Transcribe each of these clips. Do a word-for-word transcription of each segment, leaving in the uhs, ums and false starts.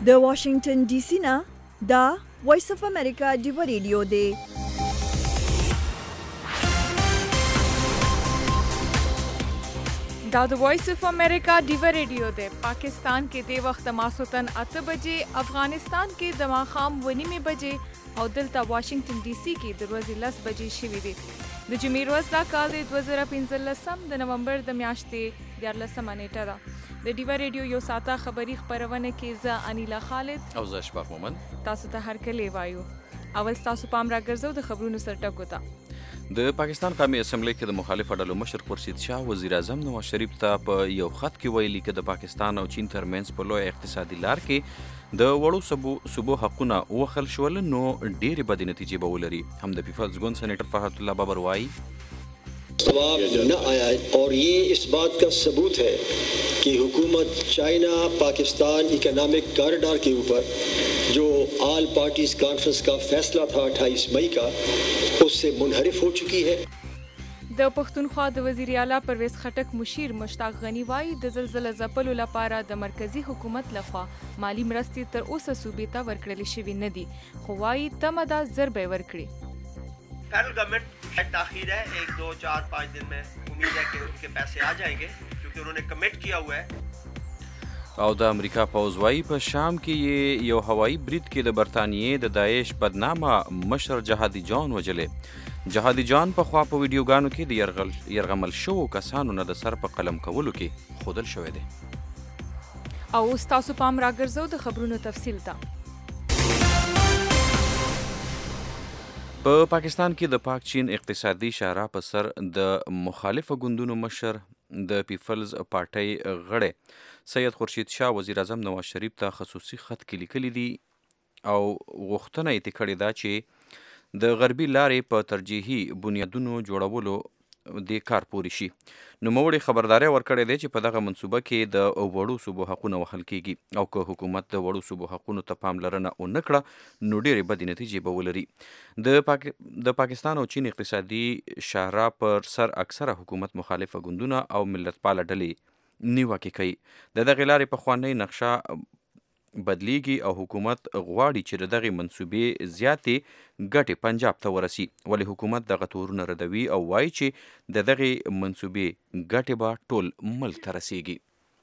د واشنگټن ډي سي نه دا وایس اف امریکا ډیو ریډیو دی. دا د وایس اف امریکا ډیو ریډیو دی. پاکستان کې د وخت ماسوتن اته بجې، افغانستان کې د ماښام اوه نیمې بجې او دلته واشنگټن ډي سي کې د ورځې لس بجې شوي دي. د جمعې ورځ دا کال د دوه زره پنځلسم د نومبر د میاشتې دیارلسمه نیټه ده. د ډیو ریډیو یو ساعته خبري خپرونه کې زه انیلا خالد او زه اشفاق مومن تاسو ته هرکلی وایو. اول تاسو پام راګرځو د خبرونو سرټکو ته. د پاکستان قومي اسمبلی کې د مخالفو ډلو مشر خورشید شاه وزیر اعظم نواز شریف ته په یو خط کې ویلي چې د پاکستان او چین ترمنځ په لوی اقتصادي لار کې د وړو صوبو حقونه وخل شول نو ډېرې بدې نتیجې به ولري. هم د پیپلز ګوند سینیټر فرحت الله بابر وایي जवाब न आया और ये इस बात का सबूत है कि हुकूमत चाइना पाकिस्तान इकोनॉमिक कॉरिडोर के ऊपर जो ऑल पार्टीज कॉन्फ्रेंस का फैसला था अट्ठाईस मई का उससे मुनहरिफ हो चुकी है. د پښتونخوا د وزیر اعلی پرویز خټک مشیر مشتاق غنی وایي د زلزلې ځپلو لپاره د مرکزی حکومت لخوا مالی مرستې تر اوسه صوبې ته ورکړل شوې نه دي، خو وایي تمه ده زر به ورکړي. फेडरल गवर्नमेंट ताखीर है, एक दो चार पाँच दिन में उम्मीद है कि उनके पैसे आ जाएंगे क्योंकि उन्होंने कमिट किया हुआ है. او د امریکا پوځ وایي په شام کې یو هوایي برید کې د برطانیې د داعش بدنامه مشر جهادي جان وجلې. جهادي جان په خوا په ویډیوګانو کې د یرغمل شوو کسانو نه د سر په قلم کولو کې ښودل شوی دی. او اوس تاسو پام راګرځو د خبرونو تفصیل ته. په پاکستان کې د پاک چین اقتصادي شورا په سر د مخالفو ګوندونو مشر د پیپلز پارټۍ غړی سید خورشید شاه وزیر اعظم نواز شریف ته خصوصي خط کې لیکلي دي او غوښتنه یې کړې ده چې د غربي لارې په ترجیحي بنیادونو جوړولو د کار پوری شي. نوموړي خبرداری ورکړې ده چې په دغه منصوبه کې د وړو صوبو حقونه وهل کیږي او که حکومت د وړو صوبو حقونو ته پاملرنه ونه کړه نو ډېرې بدې نتیجې به ولري. د پاک... د پاکستان او چین اقتصادي شورا پر سر اکثره حکومت مخالفه ګوندونه او ملتپاله ډلې نیوکې کوي. د دغې لارې پخوانۍ نقشه بدلیږي او حکومت غواړي چې د دغې منصوبې زیاتې ګټې پنجاب ته ورسي، ولې حکومت دغه تورونه ردوي او وایي چې د دغې منصوبې ګټې به ټول ملک ته رسیږي.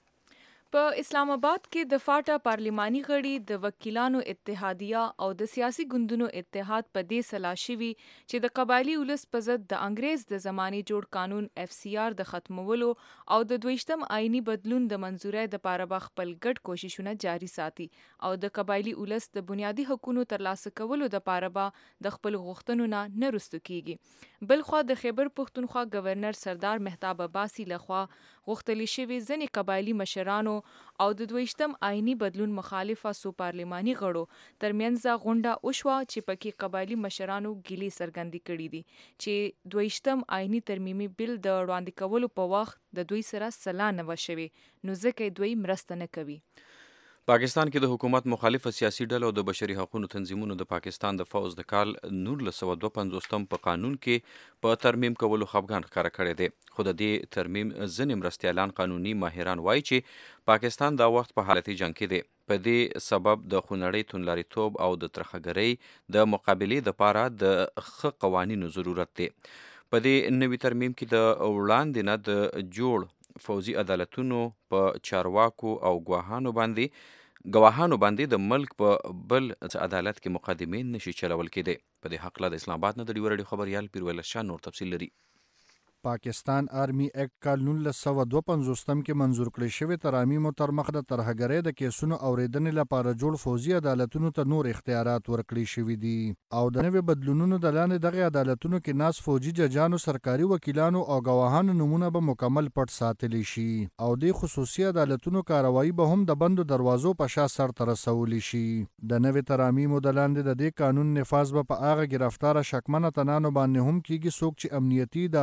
په اسلام آباد کې د فاټا پارلماني غړي د وکیلانو اتحادیه او د سیاسي ګوندونو اتحاد په دې سلا شوي چې د قبایلي ولس په ضد د انګریز د زمانې جوړ قانون اف سی آر د ختمولو او د دویشتم آئینی بدلون د منظورۍ دپاره به خپل ګډ کوششونه جاري ساتي او د قبایلي ولس د بنیادي حقونو ترلاسه کولو دپاره به د خپل غوښتنو نه نه رستو کیږي. بلخوا د خیبر پښتونخوا گورنر سردار مهتاب عباسي لخوا غوښتل شوي ځینې قبایلي مشرانو او د دویشتم آئینی بدلون مخالفه سو پارلماني غړو ترمنځ غونډه وشوه چې پکې قبایلي مشرانو ګیلې څرګندې کړې دي چې دویشتم آئینی ترمیمي بل د وړاندې کولو په وخت د دوی سره سلا نه وه شوې نو ځکه دوی مرسته نه کوي. پاکستان کې د حکومت مخالفه سیاسي ډلو او د بشري حقوقو تنظیمونو د پاکستان د فوز د کال نولس سوه دوه پنځوستم په قانون کې په ترمیم کولو خفګان ښکاره کړی دی، خو د دې ترمیم ځینې مرستیالان قانوني ماهران وایي چې پاکستان دا وخت په حالتي جنګ کې دی. په دې سبب د خونړۍ توندلاریتوب او د ترخګرۍ د مقابلې دپاره د ښه قوانینو ضرورت دی. په دې نوي ترمیم کې د وړاندې نه د جوړ فوزي عدالتونو په چارواکو او ګواهانو باندې ګواهانو باندې د ملک په بل عدالت کې مقدمې نشي چلول کېدی. په دې هکله د اسلام آباد نه د ډیو ریډیو خبریال پیروله شاه نور تفصیل لري. پاکستان آرمی ایکټ کال نولس سوه دوه پنځوستم کې منظور کړی شوی ترامیم تر مخ د ترهګرۍ د کیسونو اورېدنې لپاره جوړ فوزي عدالتونو ته نور اختیارات ورکړي شوي دي او د نوي بدلونونو د لاندې دغه عدالتونو کې ناس فوجي ججانو، سرکاري وکیلانو او ګواهانو نومونه به مکمل پټ ساتلی شي او د خصوصي عدالتونو کاروایی به هم د بندو دروازو په شا سرته رسولی شي. د نوي ترامیمو د لاندې د دې قانون نفاذ به په هغه ګرفتاره شکمنه تنانو باندې هم کیږي څوک چې امنیتي ادارو د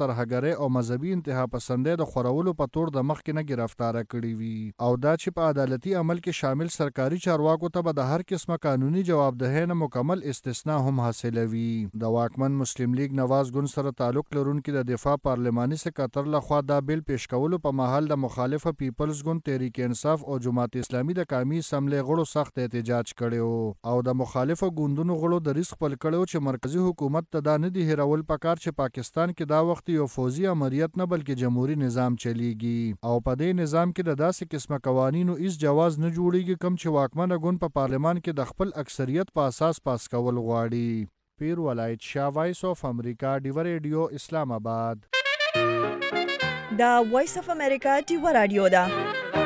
ترهګرۍ او مذهبي انتها پسندۍ د خورولو په تور د مخکې نه ګرفتاره کړي وي او دا چې په عدالتي عمل کې شامل سرکاري چارواکو ته به د هر قسمه قانوني جوابدهۍ نه مکمل استثنا هم حاصلوي. د واکمن مسلم لیگ نواز ګوند سره تعلق لرونکي د دفاع پارلماني سکاتر لخوا دا بیل پیش کولو په مهال د مخالفه پیپلز ګوند تحریک انصاف او جماعت اسلامي د قومي اسمبلی غړو سخت احتجاج کړی او د مخالفه ګوندونو غړو دریځ خپل کړی چې مرکزی حکومت ته دا نه دی هیرول پکار چې پاکستان کې دا وخت یو فوزي امریت نه بلکې جمهوریت نظام چلیږي او په دې نظام کې د داسې قسمه قوانینو هیڅ جواز نه جوړیږي کوم چې واکمنه ګوند په پارلمان کې د خپل اکثریت په اساس پاس کول غواړي. پیر ولایت شاه، وایس اف امریکا، ډیو ریډیو، اسلام آباد. دا وایس اف امریکا ډیو رادیو ده.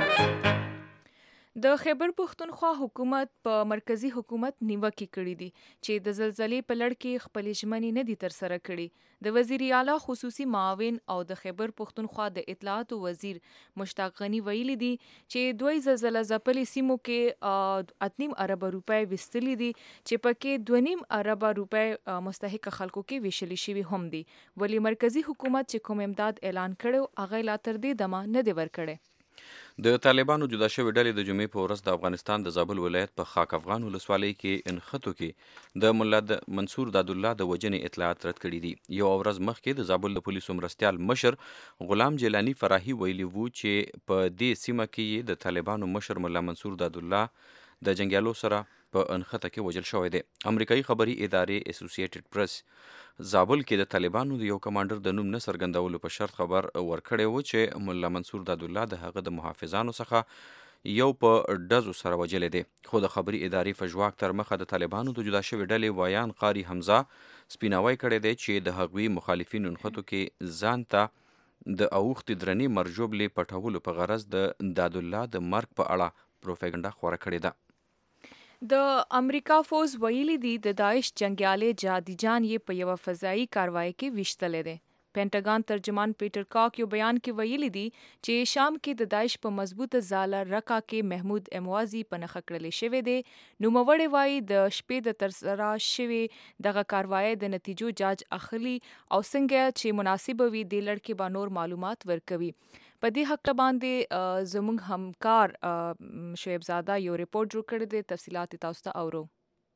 د خیبر پښتونخوا حکومت په مرکزی حکومت نیوکې کړې دي چې د زلزلې په لړ کې خپلې ژمنې نه دي ترسره کړې. د وزیر اعلی خصوصي معاون او د خیبر پښتونخوا د اطلاعاتو وزیر مشتاق غنی ویلي دي چې دوی زلزلہ ځپلې سیمو کې اتنیم ارب روپۍ وستلې دي چې پکې دونیم ارب روپۍ مستحق خلکو کې ویشلې شوي هم دي، ولی مرکزی حکومت چې کوم امداد اعلان کړو هغه لا تر دې دمه نه دی ورکړی. د طالبانو جدا شوې ډلې د جمعې په ورځ د افغانستان د زابل ولایت په خاک افغان ولسوالۍ کې انخطو کې د ملا منصور دادالله د وژنې اطلاعات رد کړي دي. یو ورځ مخکې د زابل د پولیسو مرستیال مشر غلام جیلانی فراهي ویلي وو چې په دې سیمه کې د طالبانو مشر ملا منصور دادالله د جنګیالو سره په انخطه کې وژل شوی دی. امریکایي خبري ادارې اسوسییټډ پریس زابل کې د طالبانو د یو کمانډر د نوم نه څرګندولو په شرط خبر ورکړی و چې ملا منصور دادالله د هغه د محافظانو څخه یو په ډزو سره وجلی دی. خو د خبري ادارې په ژواک تر مخه د طالبانو د جدا شوې ډلې ویان قاری حمزه سپیناوی کړی دی چې د هغوی مخالفین انخطو کې ځان ته د اوښتې درنې مرجوبلې پټولو په غرض د دادالله د مرګ په اړه پروپاګنډه خوره کړې ده. د امریکا فوز ویلي دي د داعش جنگیالي جهادي جان یې په یوه فضایي کاروایی کې ویشتلی دی. پینټاګان ترجمان پیټر کاک یو بیان کې ویلي دي چې شام کې د داعش په مضبوطه ځاله رکا کې محمود اموازي په نښه کړلی شوی دی. نوموړی وایي د شپې د ترسره شوې دغه کاروایی د نتیجو جاج اخلي او څنګه چې مناسبه وي دې لړ کې به نور معلومات ورکوي. په دې حق باندې زموږ همکار شعیب زاده یو ریپورت جوړ کړی دی، تفصیلات تاسو ته اورو.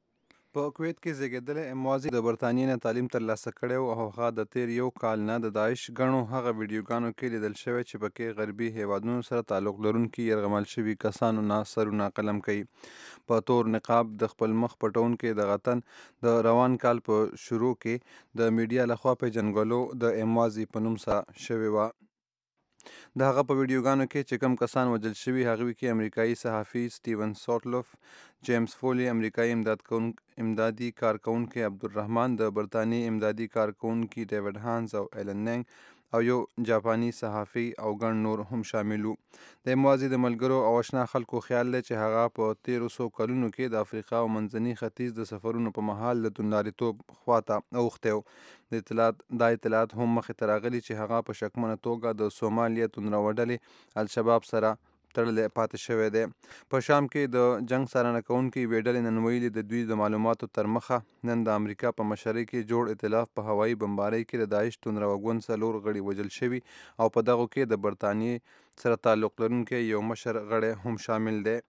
په کویت کې زیږېدلی اموازي د برطانیې نه تعلیم ترلاسه کړی و او هغه د تیر یو کال نه د داعش ګڼو هغه ویډیوګانو کې لیدل شوی چې پکې غربي هیوادونو سره تعلق لرونکي یرغمل شوي کسانو نه سرونه قلم کوي. په تور نقاب د خپل مخ پټونکې دغه تن د روان کال په شروع کې د میډیا لخوا پیژنګلو د اموازي په نوم سره شوې وه. د هغه په ویډیوګانو کې چې کوم کسان وژل شوي هغوی کې امریکایي صحافي سټیون سوټلوف، جیمز فولي، امریکایي امداد کون امدادي کارکونکي عبدالرحمن، د برطانیې امدادي کارکونکي ډیوډ هانز او ایلن نینګ او یو جاپاني صحافي او ګڼ نور هم شامل وو. د اموازي د ملګرو او اشنا خلکو خیال دی چې هغه په تیرو څو کلونو کې د افریقا او منځني ختیځ د سفرونو په مهال د توندلاریتوب خواته اوښتی و. د اطلاعات دا اطلاعات هم مخې ته راغلي چې هغه په شکمنه توګه د سومالیا توندروډلې الشباب سره تړلی پاتې شوی دی. په شام کې د جنگ څارنه کوونکي یوې ډلې نن ویلي د دوی د معلوماتو تر مخه نن د امریکا په مشرۍ کې جوړ ائتلاف په هوایي بمبارۍ کې د داعش توندروګوند څلور غړي وژل شوي او په دغو کې د برطانیې سره تعلق لرونکی یو مشر غړی هم شامل دی.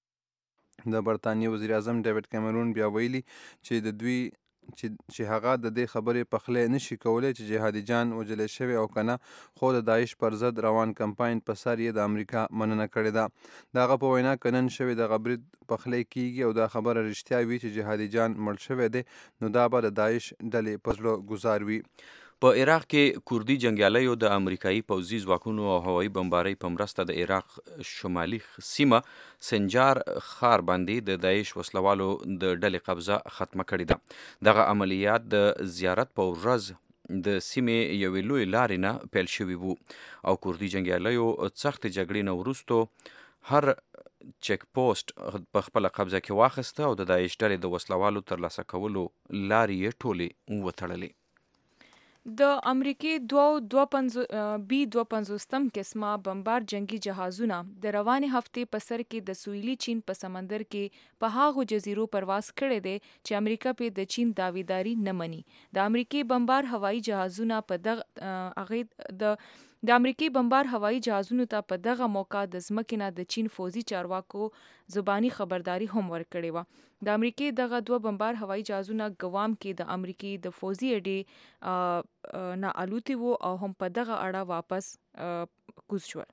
د برطانیې وزیر اعظم ډیوډ کیمرون بیا ویلي چې د دوی چې چې هغه د دې خبرې پخلی نشي کولی چې جهادي جان وژلی شوی او که نه، خو د داعش پر ضد روان کمپاین په سر یې د امریکا مننه کړې ده. د هغه په وینا که نن شوی دغه برید پخلی کیږي او دا خبره رښتیا وي چې جهادي جان مړ شوی دی، نو دا به د داعش ډلې په زړه ګزار وي. په عراق کې کوردي جنګیالیو د امریکایي پوځي ځواکونو او هوایي بمبارۍ په مرسته د عراق شمالي سیمه سنجار ښار باندې د داعش وسلوالو د ډلې قبضه ختمه کړې ده. دغه عملیات د زیارت په ورځ د سیمې یوې لویې لارې نه پیل شوي وو او کوردي جنګیالیو سختې جګړې نه وروستو هر چیک پوسټ په خپله قبضه کې واخیسته او د داعش ډلې د وسلوالو ترلاسه کولو لارې یې ټولې وتړلې. د امریکې دوه دوه پنځوس بي دوه پنځوستم قسمه بمبار جنگي جهازونه د روانې هفتې په سر کې د سویلي چین په سمندر کې په هاغو جزیرو پرواز کړی دی چې امریکا په د چین داویداری نه مني. د امریکې بمبار هوایي جهازونه په دغه هغه د د امریکای بمبار هوایي جهازونو ته په دغه موقع د ځمکې نه د چین فوزي چارواکو زبانی خبرداري هم ورکړې وه. د امریکای دغه دوه بمبار هوایي جهازونه ګوام کې د امریکای د فوزي اډې نه الوتي وو او هم په دغه اړه واپس کوز شول.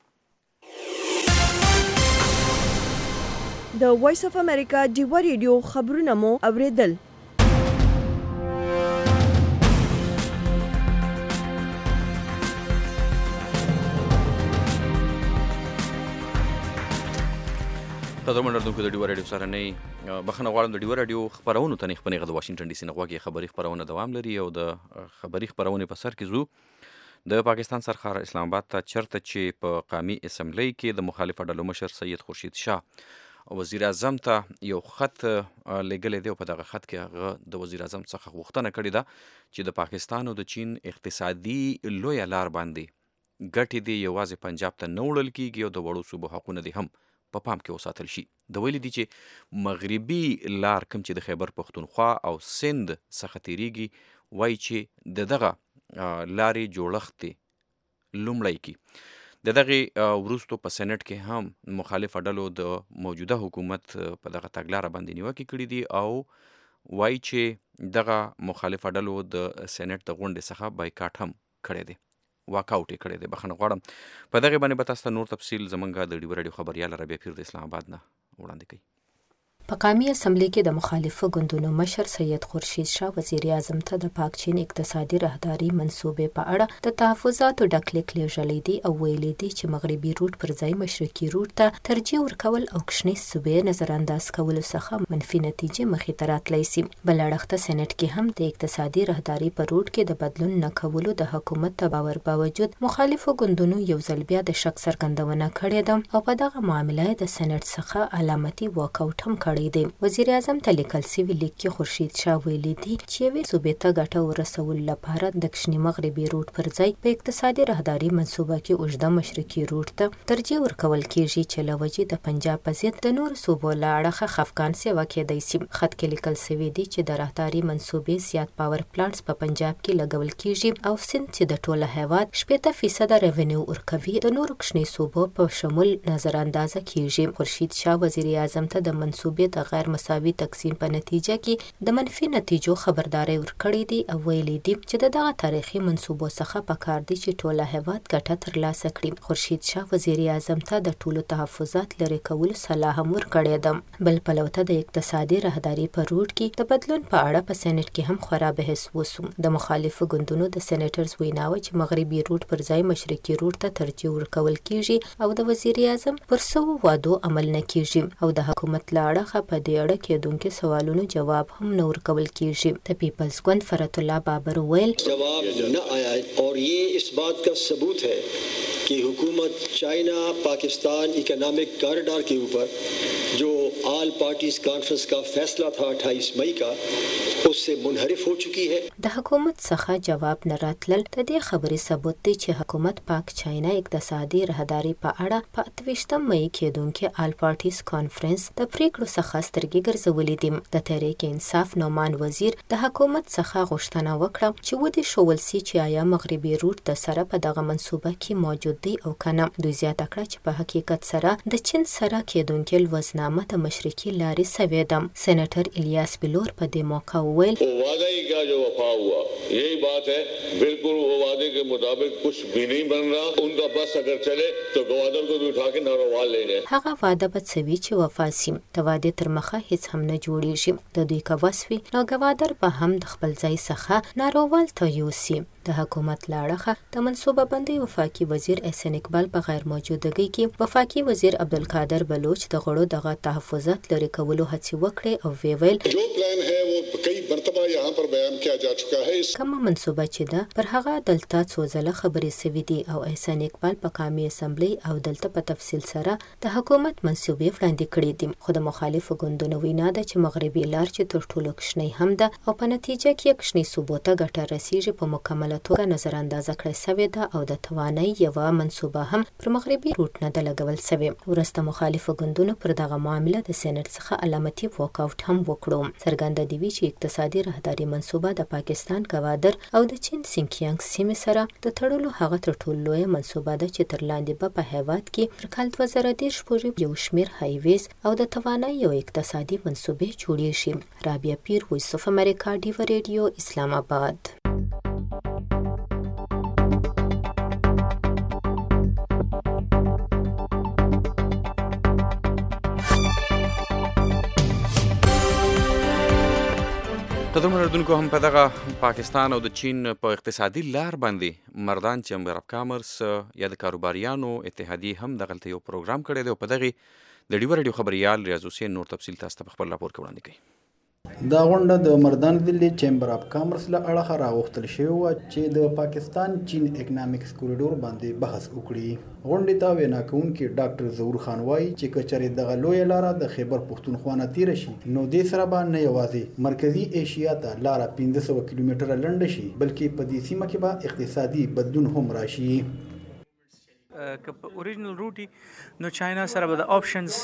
د وایس اف امریکا ډیوا ریډیو خبرونه مو اوریدل. قدرمن اردوونکو د ډیوا راډیو سره نه بخښنه غواړم. د ډیوا راډیو خبرونو ته خپل غږ د واشنگټن ډي سي نه غواګي خبري خبرونه دوام لري او د خبري خبرونه په سر کې زو د پاکستان سرخار اسلام آباد ته چرته چې په قومي اسمبلی کې د مخالف ډلو مشر سید خورشید شاه وزیر اعظم ته یو خط لګلې دی او په دغه خط کې هغه د وزیر اعظم څخه غوښتنه کړې ده چې د پاکستان او د چین اقتصادي لویه لار باندې ګټې دی یوازې پنجاب ته نه وړل کیږي او د وړو صوبو حقونه دي هم په پام کې وساتل شي. د ویلي دي چې مغربي لار کوم چې د خیبر پښتونخوا او سند څخه تیریږي وایي چې د دغه لارې جوړښت لومړی کې د دغه وروستو په سېنات کې هم مخالف ډلو د موجوده حکومت په دغه تګلاره باندې نیوکې کړې دي او وایي چې دغه مخالف ډلو د سېنات د غونډې څخه بایکاټ هم کړی دی، واکاوټ یې کړی دی. بخښنه غواړم. په دغه باندې به تاسو ته نور تفصیل زمونږ د ډیوا راډیو خبریال ربیع پیر د اسلام آباد نه وړاندې کوي. په قومي اسمبلی کې د مخالفو ګوندونو مشر سید خورشید شاه وزیر اعظم ته د پاک چین اقتصادي راهداري منصوبې په اړه د تحفظاتو ډک لیک لیږلی دی او ویلي دی چې مغربي روټ پر ځای مشرقي روټ ته ترجیح ورکول او کوچنۍ صوبې نظر انداز کولو څخه منفي نتیجې مخې ته راتلی سي. بل اړخ ته سېنات کې هم د اقتصادي راهداري په روټ کې د بدلون نه کولو د حکومت د باور باوجود مخالفو ګوندونو یو ځل بیا د شک څرګندونه کړې ده او په دغه معامله د سېنات څخه علامتي واکاوټ هم کړی دی. وزیر اعظم ته لیکل سوي لیک کې خورشید شاه ویلي دي چې یوې صوبې ته ګټه ورسولو لپاره د کوچني مغربي روټ پر ځای په اقتصادي راهداري منصوبه کې اوږده مشرقي روټ ته ترجیح ورکول کیږي چې له وجې د پنجاب په ضد د نورو صوبو له اړخه خفګان سیوا کېدی سي. خط کې لیکل سوي دي چې د راهداري منصوبې زیات پاور پلانټس په پنجاب کې لګول کیږي او سند چې د ټوله هیواد شپېته فیصده ریونیو ورکوي د نورو کوچني صوبو په شمول نظر اندازه کیږي. خورشید شاه وزیر اعظم ته د منصوبې د غیر مساوي تقسیم په نتیجه کې د منفي نتیجو خبرداري ورکړې دي او ویلي دي چې د دغه تاریخي منصوبو څخه پکار دي چې ټوله هیواد ګټه ترلاسه کړي. خورشید شاه وزیر اعظم ته د ټولو تحفظات لرې کولو صلاح هم ورکړې ده. بل پلو ته د اقتصادي راهداري په روټ کې د بدلون په اړه په سېنات کې هم خورا بحث وسو. د مخالفو ګوندونو د سېنیټرز ویناوه چې مغربي روټ پر ځای مشرقي روټ ته ترجیح ورکول کیږي او د وزیر اعظم پر سوو وعدو عمل نه کیږي او د حکومت له اړخه په دې اړه کېدونکو سوالونو جواب هم نه ورکول کیږي. د پیپلز ګوند فرت الله بابر ویل جواب نه آیا اور یہ اس بات کا ثبوت ہے کہ حکومت چائنا پاکستان اکنامک کاریڈور کے اوپر جو آل پارٹیز کانفرنس کا فیصلہ تھا اٹھائیس مئی کا اس سے منحرف ہو چکی ہے. د حکومت څخه جواب نه راتلل د دې خبرې ثبوت دی چې حکومت پاک چاینا اقتصادي راهداري په اړه په اتویشتم مئی کېدونکي آل پارټیز کانفرنس د پریکړو څخه سترګې ګرځولې دي. د تحریک انصاف نومان وزیر د حکومت څخه غوښتنه وکړه چې ودې شول سي چې آیا مغربي روټ د سره په دغه منصوبه کې موجود دی او کنه. دوی زیاته کړه چې په حقیقت سره د چین سره کېدونکي لوزنامه د مشرقي لارې سوي ده. سېنیټر الیاس بلور په دې موقع وویل وعدہ ہی کا جو وفا ہوا یہی بات ہے. بالکل وہ وعدے کے مطابق کچھ بھی نہیں بن رہا. ان کا بس اگر چلے تو گوادر کو بھی اٹھا کے ناروال لے جائیں. هغه وعده به څه وي چې وفا سي. د وعدې تر مخه هیڅ هم نه جوړیږي. د دوی که وس وي نو ګوادر به هم د خپل ځای څخه ناروال ته یوسي. د حکومت لاړه د منصوبه بندي وفاقي وزیر احسان اقبال په غیر موجودګۍ کې وفاقي وزیر عبدالقادر بلوچ د غړو دغه تحفظات لري کولو هڅې وکړې او وی ویل جو پلان ہے وہ کئی مرتبہ یہاں پر بیان کیا جا چکا ہے کومه منصوبه چې ده پر هغه دلته څو ځله خبرې سوي دي او احسان اقبال په قومي اسمبلی او دلته په تفصیل سره د حکومت منصوبې وړاندې کړې دي خو د مخالفو ګوندونو وینا ده چې مغربي لار چې تر ټولو کښنۍ هم ده او په نتیجه کې کښنۍ صوبو ته ګټه رسیږي په مکمله توګه نظر اندازه کړې سوې ده او د توانایي یوه منصوبه هم پر مغربي روټ نه ده لګول سوې وروسته مخالفو ګوندونو پر دغه معامله د سینټ څخه علامتي واک آوټ هم وکړو څرګنده دي چې اقتصادي رهداري منصوبه د پاکستان ګوادر او د چین سینکیانګ سیمې سره د تړلو هغه تر ټولو لویه منصوبه ده چې تر لاندې به په هیواد کې تر کال دوه زره دېرش پورې یو شمېر هایویز او د توانایي او اقتصادي منصوبې جوړې شي. رابعه پیر، وایس اف امریکا، ډیوه ریډیو، اسلام آباد. قدرمن اردوونکو هم په دغه پاکستان او د چین په اقتصادي لار باندې مردان چیمبر اف کامرس یا د کاروباریانو اتحادیې هم دغلته یو پروګرام کړی دی او په دغې د ډیوه ریډیو خبریال ریاض حسین نور تفصیل تاسو ته په خپل راپور کې وړاندې کوي. دا غونډه د مردان دلی چیمبر اف کامرس له اړخه راغوښتل شوې وه چې د پاکستان چین اکنامکس کوریډور باندې بحث وکړي. غونډې ته وینا کوونکی ډاکټر ظهور خان وایي چې که چېرې دغه لویه لاره د خیبر پښتونخوا نه تېره شي نو دې سره به نه یوازې مرکزي ایشیا ته لاره پنځه سوه کیلومتره لنډه شي بلکې په دې سیمه کې به اقتصادي بدلون هم راشي. که په اوریجنل روټي نو چاینا سره به د آپشنز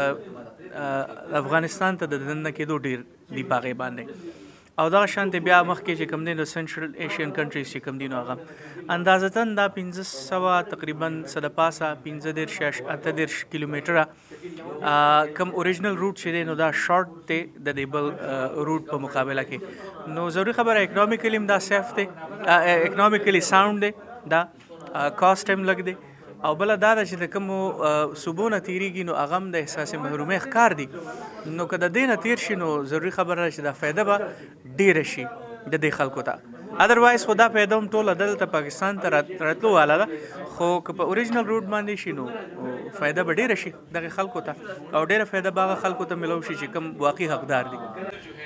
افغانستان ته د دننه کېدو ډېر دي په هغې باندې او دغه شانتې بیا مخکې چې کوم دی نو سنټرل ایشین کنټریز چې کوم دي نو هغه اندازتاً دا پنځه سوه تقریبا څه د پاسه پنځه دېرش یا اته دېرش کیلومتره کوم اوریجنل روټ چې دی نو دا شارټ دی د دې بل روټ په مقابله کې. نو ضروري خبره اکنامیکلی هم دا سیف دی، اکنامیکلی ساوند دی، دا کاسټ هم لږ دی او بله دا ده چې د کومو صوبو نه تېرېږي نو هغه هم د احساس محرومۍ ښکار دي. نو که د دې نه تېر شي نو ضروري خبره ده چې دا فایده به ډېره شي د دې خلکو ته. ادروایز خو دا فایده هم ټوله دلته پاکستان ته راتلو واله ده، خو که په اوریجنل روټ باندې شي نو فایده به ډېره شي دغې خلکو ته او ډېره فایده به هغه خلکو ته ملو شي چې کوم واقعي حقدار دي.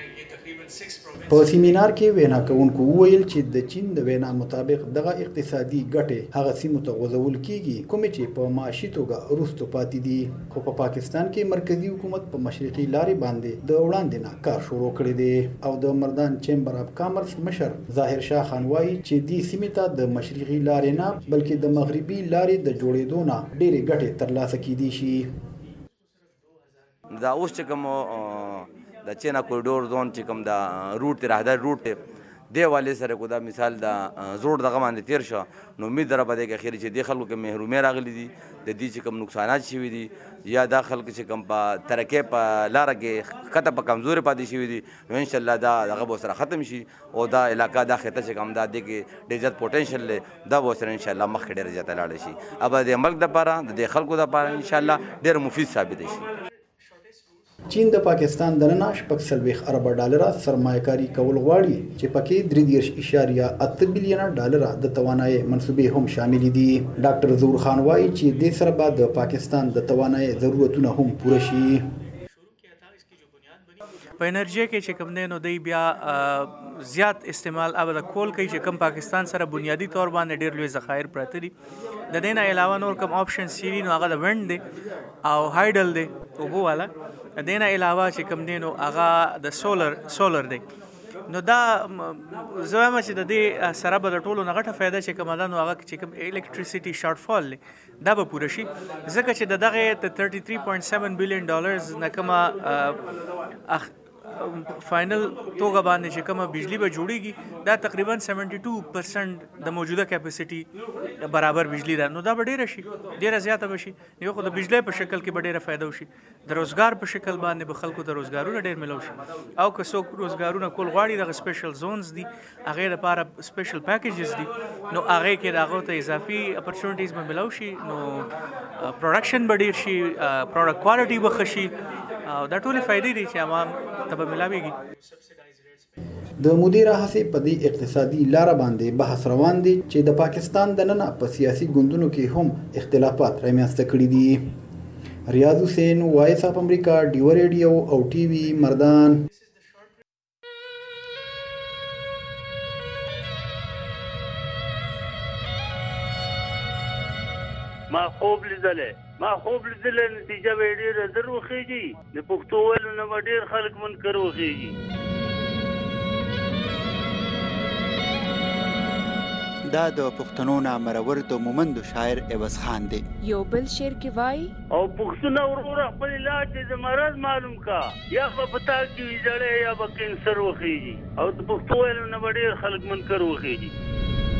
په سیمینار کې وینا کوونکو وویل چې د چین د وینا مطابق دغه اقتصادي ګټې هغه سیمو ته غځول کیږي کومې چې په معاشي توګه وروسته پاتې دي، خو په پاکستان کې مرکزي حکومت په مشرقي لارې باندې د وړاندې نه کار شروع کړی دی. او د مردان چیمبر اف کامرس مشر ظاهر شاه خان وایي چې دې سیمې ته د مشرقي لارې نه بلکې د مغربي لارې د جوړېدو نه ډېرې ګټې ترلاسه کیدی شي. دا اوس چې کوم د چینا کوریډور زون چې کوم د روټ دی راهداري روټ دی دې حوالې سره کو دا مثال د زوړ دغه باندې تېر شه نو امید لره په دې کې اخري چې دې خلکو کې محرومۍ راغلي دي، د دې چې کوم نقصانات شوي دي یا دا خلک چې کوم په ترقۍ په لاره کې ښکته په کمزوري پاتې شوي دي نو انشاءالله دا دغه به ورسره ختم شي او دا علاقه دا خطه چې کوم دا دې کې ډېر زیات پوټنشل دی دا به ورسره انشاءالله مخکې ډېره زیاته لاړه شي او د ملک دپاره د دې خلکو دپاره انشاءالله ډېر مفید ثابته شي. چین د پاکستان دننه شپږ څلوېښت اربه ډالره سرمایه کاري کول غواړي چې پکې درې دېرش اشاریه اته بلیونه ډالره د توانایي منصوبې هم شاملې دي. ډاکټر ظهور خان وایي چې دې سره به د پاکستان د توانایي ضرورتونه هم پوره شي. په انرژي کې چې کوم دی نو دی بیا زیات استعمال او د کول کوي چې کوم پاکستان سره بنیادی طور باندې ډېر لوی ذخایر پراته دي. د دې نه علاوه نور کوم آپشنز چې دي نو هغه د وینډ دی او هایډل دی اوبو والا. د دې نه علاوه چې کوم دی نو هغه د سولر سولر دی. نو دا زه وایم چې د دې سره به د ټولو نه غټه فایده چې کومه ده نو هغه چې کوم الکتریسټي شارټ فال دی دا به پوره شي ځکه چې د دغې د تھرټي تھری پوینټ سیون بلین ډالرز نه کومه فائنل توګه باندې چې کومه بجلی به جوړیږي دا تقریبا سیونټي ټو پرسنټ د موجوده کیپیسټي برابر بجلی ده نو دا به ډېره شي ډېره زیاته به شي. یو خو د بجلی په شکل کې به ډېره فایده وشي، د روزګار په شکل باندې به خلکو ته روزګارونه ډېر ملو شي او که څوک روزګارونه کول غواړي دغه سپیشل زونز دي هغې لپاره سپیشل پیکیجز دي نو هغې کې د هغو ته اضافي اپرچونټیز به ملو شي نو پروډکشن به ډېر شي، پروډکټ کوالټي به ښه شي او دا ټولې فایدې دي چې عوام ته به ملاویږي. د مدیر هڅې په دې اقتصادي لار باندې بحث روان دي چې د پاکستان دننه په سیاسي ګوندونو کې هم اختلافات رامنځته کړي دي. ریاض حسین، وایس اف امریکا، ډیو ریډیو او ټي وي، مردان. ما خوب لیدلې ما خوب لیدلې نتیجه به ډېره زر وخیږي د پښتو ویلو نه به ډېر خلک منکر وخیږي. دا د پښتنو نامرور د مومندو شاعر عوض خان دی. یو بل شعر کې وایي او پښتون وروره خپل علاج د مرض معلوم کا یا په پتا کې ویجړې یا به کینسر وخیږي او د پښتو ویلو نه به ډېر خلک منکر وخیږي.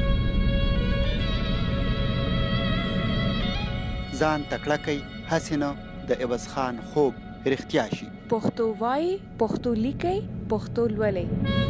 ځان تکړه کوي هسې نه د عوض خان خوب رښتیا شي. پښتو وایي، پښتو لیکي، پښتو لولئ.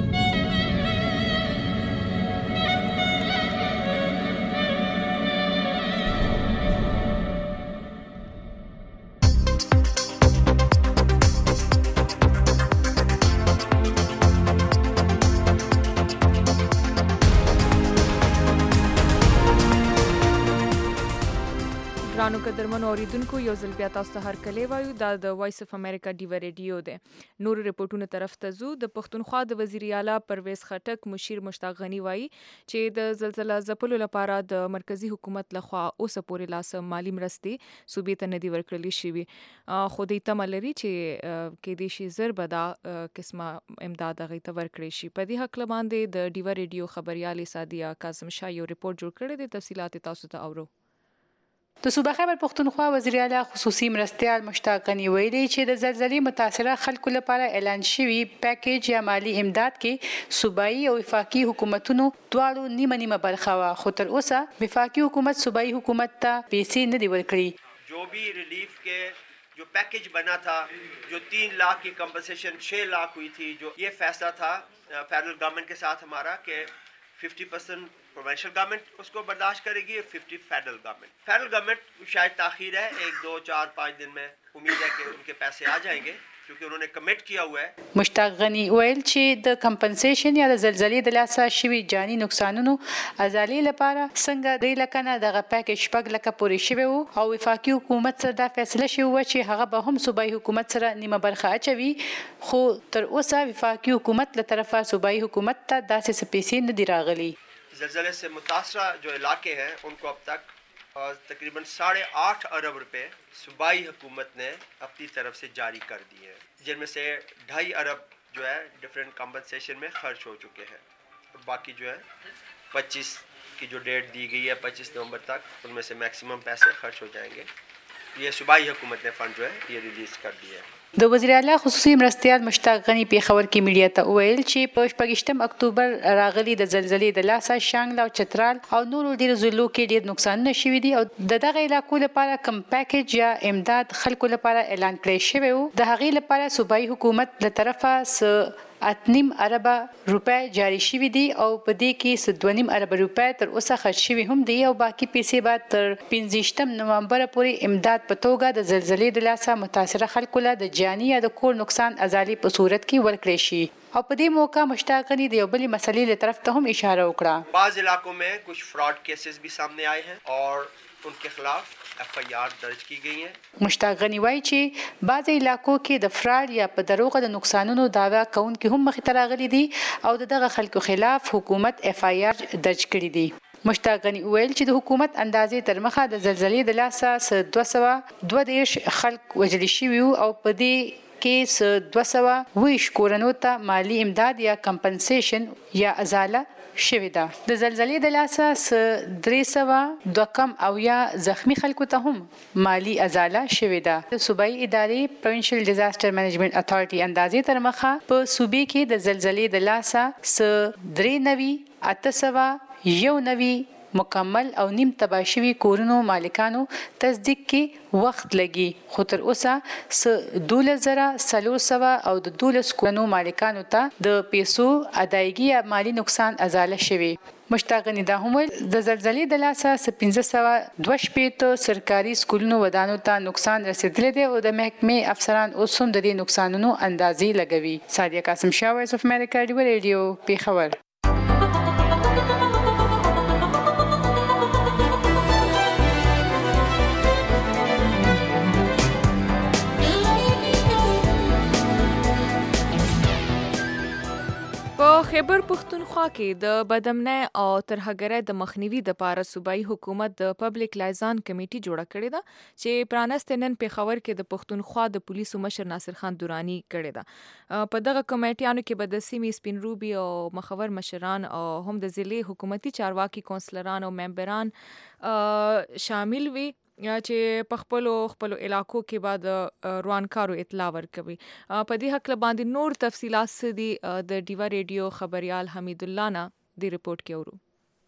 ګرانو قدرمنو اوریدونکو، یو ځل بیا تاسو ته هرکلی وایو. دا د وایس اف امریکا ډیو ریډیو دی. نور رپورټونو طرف ته ځو. د پښتونخوا د وزیر اعلی پرویز خټک مشیر مشتاق غنی وایي چې د زلزلہ ځپلو لپاره د مرکزی حکومت لخوا اوسه پورې لاس مالی مرستې صوبې ته نه دي ورکړل شوي، خو دوی تمه لري چې کېدای شي زر به دا قسمه امداد هغوی ته ورکړی شي. په دې هکله باندې د ډیو ریډیو خبریالې سادیه کاظم شاه یو رپورټ جوړ کړی دی. تفصیلات تاسو ته اورو. د صوبه خیبر پښتونخوا وزیر اعلی خصوصي مرستیال مشتاق غنی ویلي چې د زلزلې متاثره خلکو لپاره اعلان شوی پیکیج یا مالی امداد کې صوبایي او وفاقي حکومتونو دواړو نیمه نیمه برخه وه، خو تر اوسه وفاقي حکومت صوبایي حکومت ته پیسې نه دي ورکړي. جو بھی ریلیف کے جو پیکیج بنا تھا، جو تین لاکھ کی کمپنسیشن چھ لاکھ ہوئی تھی، جو یہ فیصلہ تھا فیڈرل گورنمنٹ کے ساتھ ہمارا کہ ففٹی پرسینٹ پروونشل گورنمنٹ اس کو برداشت کرے گی اور ففٹی فیڈرل گورنمنٹ. فیڈرل گورنمنٹ شاید تاخیر ہے، ایک دو چار پانچ دن میں امید ہے کہ ان کے پیسے آ جائیں گے کیونکہ انہوں نے کمٹ کیا ہوا ہے. مشتاق غنی ویل چې د کمپنسیشن یا د زلزلې د لاسه شوي جاني نقصانونو ازالې لپاره څنګه درې لکه نه دغه پیکیج شپږ لکه پورې شوی وو او وفاقي حکومت سره دا فیصله شوې وه چې هغه به هم صوبایي حکومت سره نیمه برخه اچوي، خو تر اوسه وفاقي حکومت له طرفه صوبایي حکومت ته داسې څه پیسې نه دي راغلي. زلزلے سے متاثرہ جو علاقے ہیں ان کو اب تک تقریباً ساڑھے آٹھ ارب روپے صوبائی حکومت نے اپنی طرف سے جاری کر دیے ہیں، جن میں سے ڈھائی ارب جو ہے ڈفرینٹ کمپنسیشن میں خرچ ہو چکے ہیں. باقی جو ہے پچیس کی جو ڈیٹ دی گئی ہے پچیس نومبر تک، ان میں سے میکسیمم پیسے خرچ ہو جائیں گے. یہ صوبائی حکومت نے فنڈ جو ہے یہ ریلیز کر دیے ہیں. د وزیر اعلی خصوصي مرستیال مشتاق غنی پیښور کې میډیا ته وویل چې په شپږشتم اکتوبر راغلي د زلزلې د لاسه شانګله او چترال او نورو ډیرو ضلعو کې ډیر نقصانونه شوي دي او د دغه علاقو لپاره کم پیکیج یا امداد خلکو لپاره اعلان کړی شوی و. د هغې لپاره صوبایي حکومت له طرفه څه اتنیم اربه روپۍ جاری شوي دي او په دې کې څه دوه نیم اربه روپۍ تر اوسه خرج شوي هم دي او باقي پیسې به تر پنځویشتم نومبر پورې امداد په توګه د زلزلې د لاسه متاثره خلکو له د جاني یا د کور نقصان ازالي په صورت کې ورکړی شي. او په دې موقع مشتاق غنی د یو بلې مسلې له طرف ته هم اشاره وکړه. بعض علاقوں میں کچھ فراڈ کیسز بھی سامنے آئے ہیں اور ان کے خلاف ایف آئی آر درج کی گئی ہیں. مشتاق غنی وایي چې بعض علاقو کې د فراډ یا په دروغه د نقصانونو دعوا کوونکي هم مخې ته راغلي دي او د دغه خلکو خلاف حکومت ایف آئی آر درج کړي دي. مشتاق غنی ویل چې د حکومت اندازې تر مخه د زلزلې د لاسه دوه سوه دوه دېرش خلک وژل شوي او په دې کې څه دوه سوه ویشت کورنو ته مالی امداد یا کمپنسیشن یا ازاله شوې ده. د زلزلې د لاسه څه درې سوه دوه کم او یا زخمی خلکو ته هم مالی ازاله شوې ده. د صوبایي ادارې پروینشل ډیزاسټر مینجمنټ اتھارټي اندازې تر مخه په صوبې کې د زلزلې د لاسه څه درې نوي اته سوه یو نوي مکمل او نیم تباه شوي کورونو مالکانو تصدیق کې وخت لګي، خو تر اوسه څه دولس زره څلور سوه او د دولس کورونو مالکانو ته د پیسو ادایګي یا مالی نقصان ازاله شوي. مشتاق غنی دا هم د زلزلې د لاسه س پنځه سوه دوه شپېته سرکاري سکولونو ودانو ته نقصان رسیدلی دی او د محکمې افسران اوس هم د دې نقصانونو اندازې لګوي. سادیه قاسم شاه، وایس اف امریکا، ډیو ریډیو، پیښور. په خیبر پښتونخوا کې د بدامنۍ او ترهګرۍ د مخنیوي دپاره صوبایي حکومت د پبلک لایزان کمیټي جوړه کړې ده چې پرانستې نن پېښور کې د پښتونخوا د پولیسو مشر ناصر خان دراني کړې ده. په دغه کمیټیانو کې به د سیمې سپین روبي او مخور مشران او هم د ضلعي حکومتي چارواکي کونسلران او ممبران شامل وي چې په خپلو خپلو علاقو کې به د روانکارو اطلاع ورکوي. په دې هکله باندې نور تفصیلات څه دي د ډیوا ریډیو خبریال حمید الله نه د ریپورت کې اورو.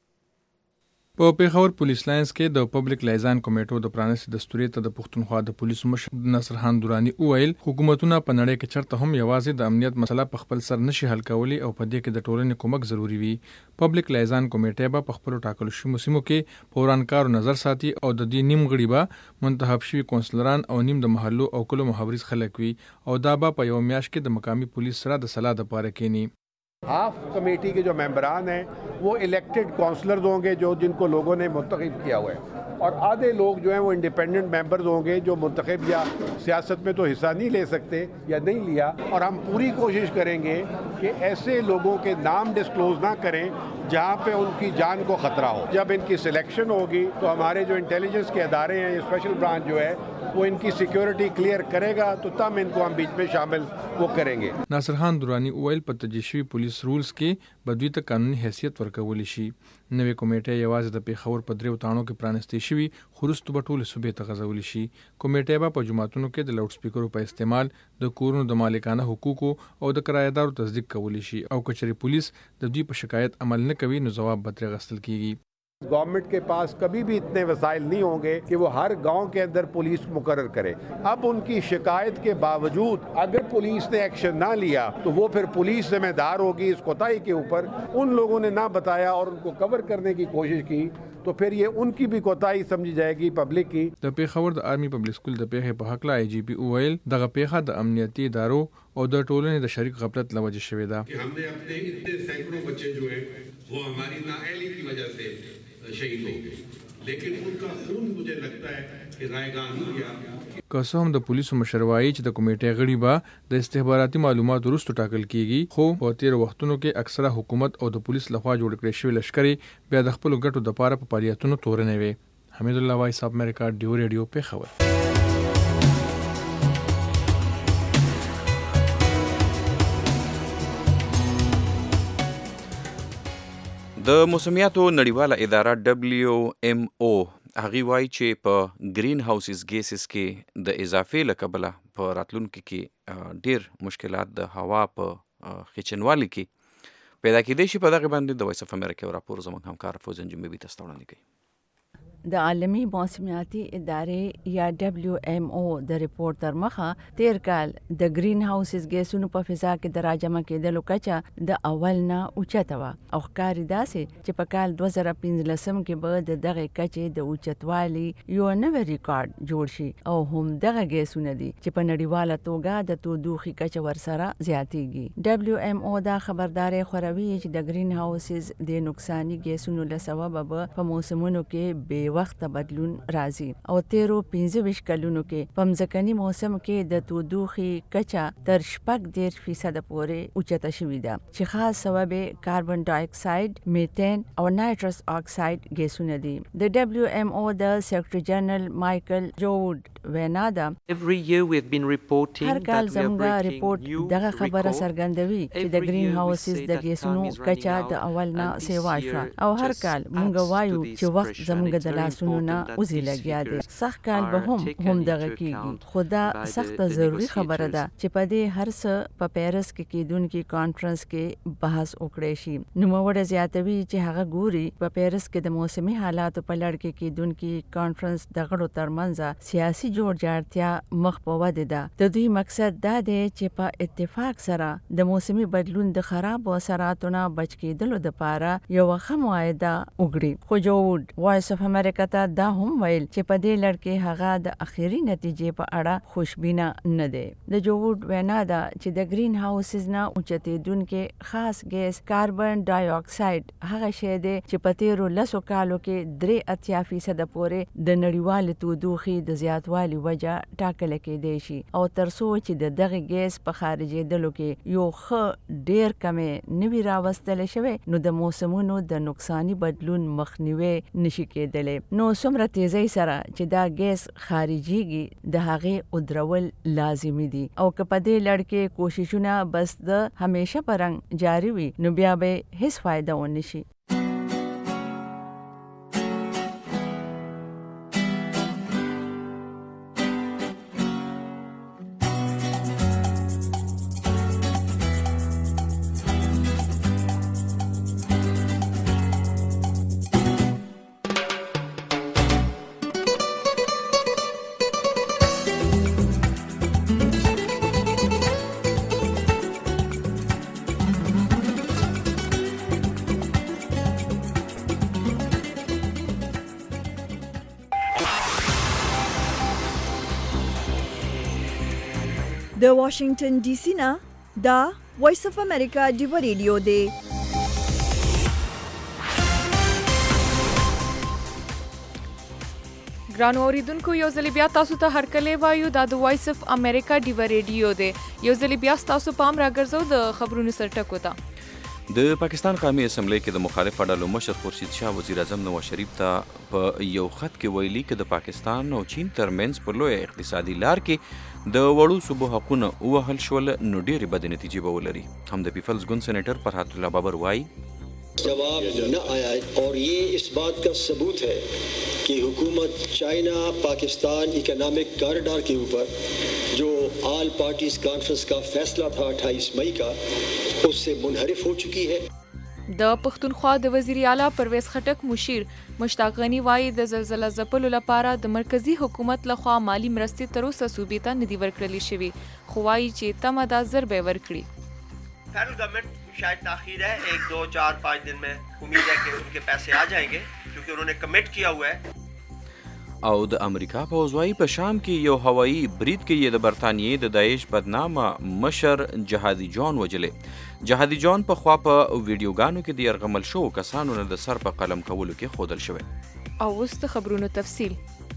په پیښور پولیس لاینز کې د پبلک لایزان کمیټو د پرانیستې دستورې ته د پښتونخوا د پولیسو مشر ناصر خان دراني وویل حکومتونه په نړۍ کې چرته هم یوازې د امنیت مسله په خپل سر نشي حل کولی او په دې کې د ټولنې کومک ضروری وي. پبلک لایزان کمیټه به په خپلو ټاکلو شویو سیمو کې په ورانکارو نظر ساتي او د دې نیم غړي به منتخب شوي کونسلران او نیم د محلو او کلو محاورز خلک وي او دا به په یو میاشت کې د مقامی پولیس سره د صلاح دپاره کینی. हाफ कमेटी के जो मेंबरान हैं वो इलेक्टेड काउंसलर्स होंगे जो जिनको लोगों ने मुंतखब किया हुआ है और आधे लोग जो हैं वो इंडिपेंडेंट मेंबर्स होंगे जो मुंतखब या सियासत में तो हिस्सा नहीं ले सकते या नहीं लिया. और हम पूरी कोशिश करेंगे कि ऐसे लोगों के नाम डिस्क्लोज ना करें जहाँ पे उनकी जान को ख़तरा हो. जब इनकी सिलेक्शन होगी तो हमारे जो इंटेलिजेंस के अदारे हैं, स्पेशल ब्रांच जो है वो इनकी सिक्योरिटी क्लियर करेगा तो तब इनको हम बीच में शामिल वो करेंगे. ناصر خان دراني وویل په تجشوي پولیس رولز کې بدوی ته قانوني حیثیت ورکول شي. نوې کمیټه یوازې د پیښور په دریو تاڼو کې پرانستې شوي خو وروسته به ټولې صوبې ته غځولی شي. کمیټه به په جوماتونو کې د لاوډ سپیکرو په استعمال د کورونو د مالکانه حقوقو او د کرایه‌دارو تصدیق کولی شي او که چېرې پولیس د دوی په شکایت عمل نه کوي نو ځواب به ترې اخیستل کیږي. गवर्नमेंट के पास कभी भी इतने वसाइल नहीं होंगे कि वो हर गांव के अंदर पुलिस मुकर्रर करे. अब उनकी शिकायत के बावजूद अगर पुलिस ने एक्शन ना लिया तो वो फिर पुलिस जिम्मेदार होगी इस कोताही के ऊपर. उन लोगों ने ना बताया और उनको कवर करने की कोशिश की तो फिर ये उनकी भी कोताही समझी जाएगी पब्लिक की. د پیښور د آرمی پبلک سکول د پیښې په حق لا آی جی پی اویل دغه پیښه د امنیتي ادارو او د ټولنې د شریک غفلت لوجه شوې ده. कि हमने अपने इतने सैकड़ों बच्चे जो हैं वो हमारी नाअहली की वजह से शहीद हो गए लेकिन उनका खून मुझे लगता है कि रायगान हो गया. که څه هم د پولیسو مشر وایي چې د کمیټې غړي به د استخباراتي معلوماتو وروسته ټاکل کیږي خو په تیرو وختونو کې اکثره حکومت او د پولیس لخوا جوړ کړی شوي لښکرې بیا د خپلو ګټو دپاره په فعالیتونو تورنې وي. حمید الله وایس اف امریکا، ډیو ریډیو، پیښور. د موسمیاتو نړیواله اداره دبلیو ام او هغې وایي چې په گرین هاوسز ګیسز کې د اضافې له کبله په راتلونکي کې ډیر مشکلات د هوا په خیچنوالي کې پیدا کېدای شي. په دغې باندې د وایس اف امریکا یو راپور زموږ همکار فوزن جنبي تاسو ته وړاندې کوي. د عالمي موسمیاتي ادارې یا دبلیو ام او د ریپورت تر مخه تیر کال د گرین هاوسز ګیسونو په فضا کې د راجمع کېدلو کچه د اول نه اوچته وه او ښکاري داسې چې په کال دوه زره پنځلسم کې به د دغې کچې د اوچتوالي یو نوی ریکارډ جوړ شي او هم دغه ګیسونه دي چې په نړیواله توګه د تودوخې کچه ورسره زیاتیږي. دبلیو ام او دا خبرداری خوروي چې د گرین هاوسز د نقصاني ګیسونو له سببه به په موسمونو کې بې وخت بدلون راځي او تیرو پنځه ویشت کلونو کې په مځکني موسم کې د تودوخې کچه تر شپږ دېرش فیصده پورې اوچته شوې ده چې خاص سبب کاربن ډای اکساید، میتین او نایټرس اکساید ګیسونه دي. د دبلیو ام او د سیکرټری جنرال مایکل جوډ وینا ده هر کال زموږ ریپورت دغه خبره څرګندوي چې د گرین هاوسز د ګیسونو کچه د اول نه سیوا شوه او هر کال موږ وایو چې وخت زموږ د لاسونو نه اوزی لګیا دي. سخت کال به هم هم دغه کیږي. خدا سخت ضروری خبره ده چې په دې هر څه په پیرس کې کېدونکي کانفرنس کې بحث وکړي شي. نوموړی زیاتوي چې هغه ګوري په پیرس کې د موسمي حالاتو په لړ کې کېدونکي کانفرنس د غړو ترمنځ سیاسي جوړجاړتیا مخ په وده ده. د دوی مقصد دا دی چې په اتفاق سره د موسمي بدلون د خراب اثراتو نه بچ کېدلو لپاره یو ښه معاهده وکړي. خو جو ووډ وایس اف امریکا ته دا هم ویل چې په دې لړ کې هغه د اخیری نتیجې په اړه خوشبینه نه دی. د جو ووډ وینا ده چې د گرین هاوسز نه اوچتېدونکي خاص ګیس کاربن ډای اکساید هغه شی دی چې په تیرو لسو کالو کې درې اتیا فیصده پورې د نړیوالې تودوخې د زیاتوالي وجه ټاکله کېدی شي او تر څو چې د دغه ګیس په خارجېدلو کې یو ښه ډیر کمې نوي راوستلی شوی نو د موسمونو د نقصاني بدلون مخنیوی نشي کېدلی. نو څومره تیزۍ سره چې دا ګیس خارجيږي د هغې ودرول لازمي دي او که په دې لړ کې کوششونه بس د همیشه په رنګ جاري وي نو بیا به هیڅ فایده ونه شي. د واشنگټن ډي سي نه دا وایس اف امریکا ډیو ریډیو دی. ګرانو اوریدونکو یو ځل بیا تاسو ته هرکلی وایو دا د وایس اف امریکا ډیو ریډیو دی. یو ځل بیا تاسو پام راګرځو د خبرونو سرټکو ته. د پاکستان قومي اسمبلی کې د مخالف ډلو مشر خورشید شاه وزیر اعظم نواز شریف ته په یو خط کې ویلي چې د پاکستان او چین ترمنځ په لویه اقتصادي لار کې د وړو صوبو حقونه ووهل شول نو ډېرې بدې نتیجې به ولري. هم د پیپلز ګوند سینیټر فرحت الله بابر وایي जवाब न आया और ये इस बात का सबूत है कि हुकूमत चाइना पाकिस्तान इकोनॉमिक कॉरिडोर के ऊपर जो ऑल पार्टीज कॉन्फ्रेंस का फैसला था अट्ठाईस मई का उससे मुनहरिफ हो चुकी है. د پښتونخوا د وزیر اعلی پرویز خټک مشیر مشتاق غنی وایي د زلزلې ځپلو لپاره د مرکزی حکومت لخوا مالی مرستې تر اوسه صوبې ته ندي ورکړل شوي خو وایي چې تمه دا زر به ورکړي. फेडरल गवर्नमेंट शायद ताखीर है एक दो चार पाँच दिन में उम्मीद है कि उनके पैसे आ जाएंगे क्योंकि उन्होंने कमिट किया हुआ है. او د امریکا پوځ وایي په شام کې یو هوایي برید کې یې د برطانیې د داعش بدنامه مشر جهادي جان وجلې. جهادي جان په خوا په ویډیوګانو کې د یرغمل شوو کسانو نه د سر په قلم کولو کې ښودل شوی. او اوس د خبرونو تفصیل.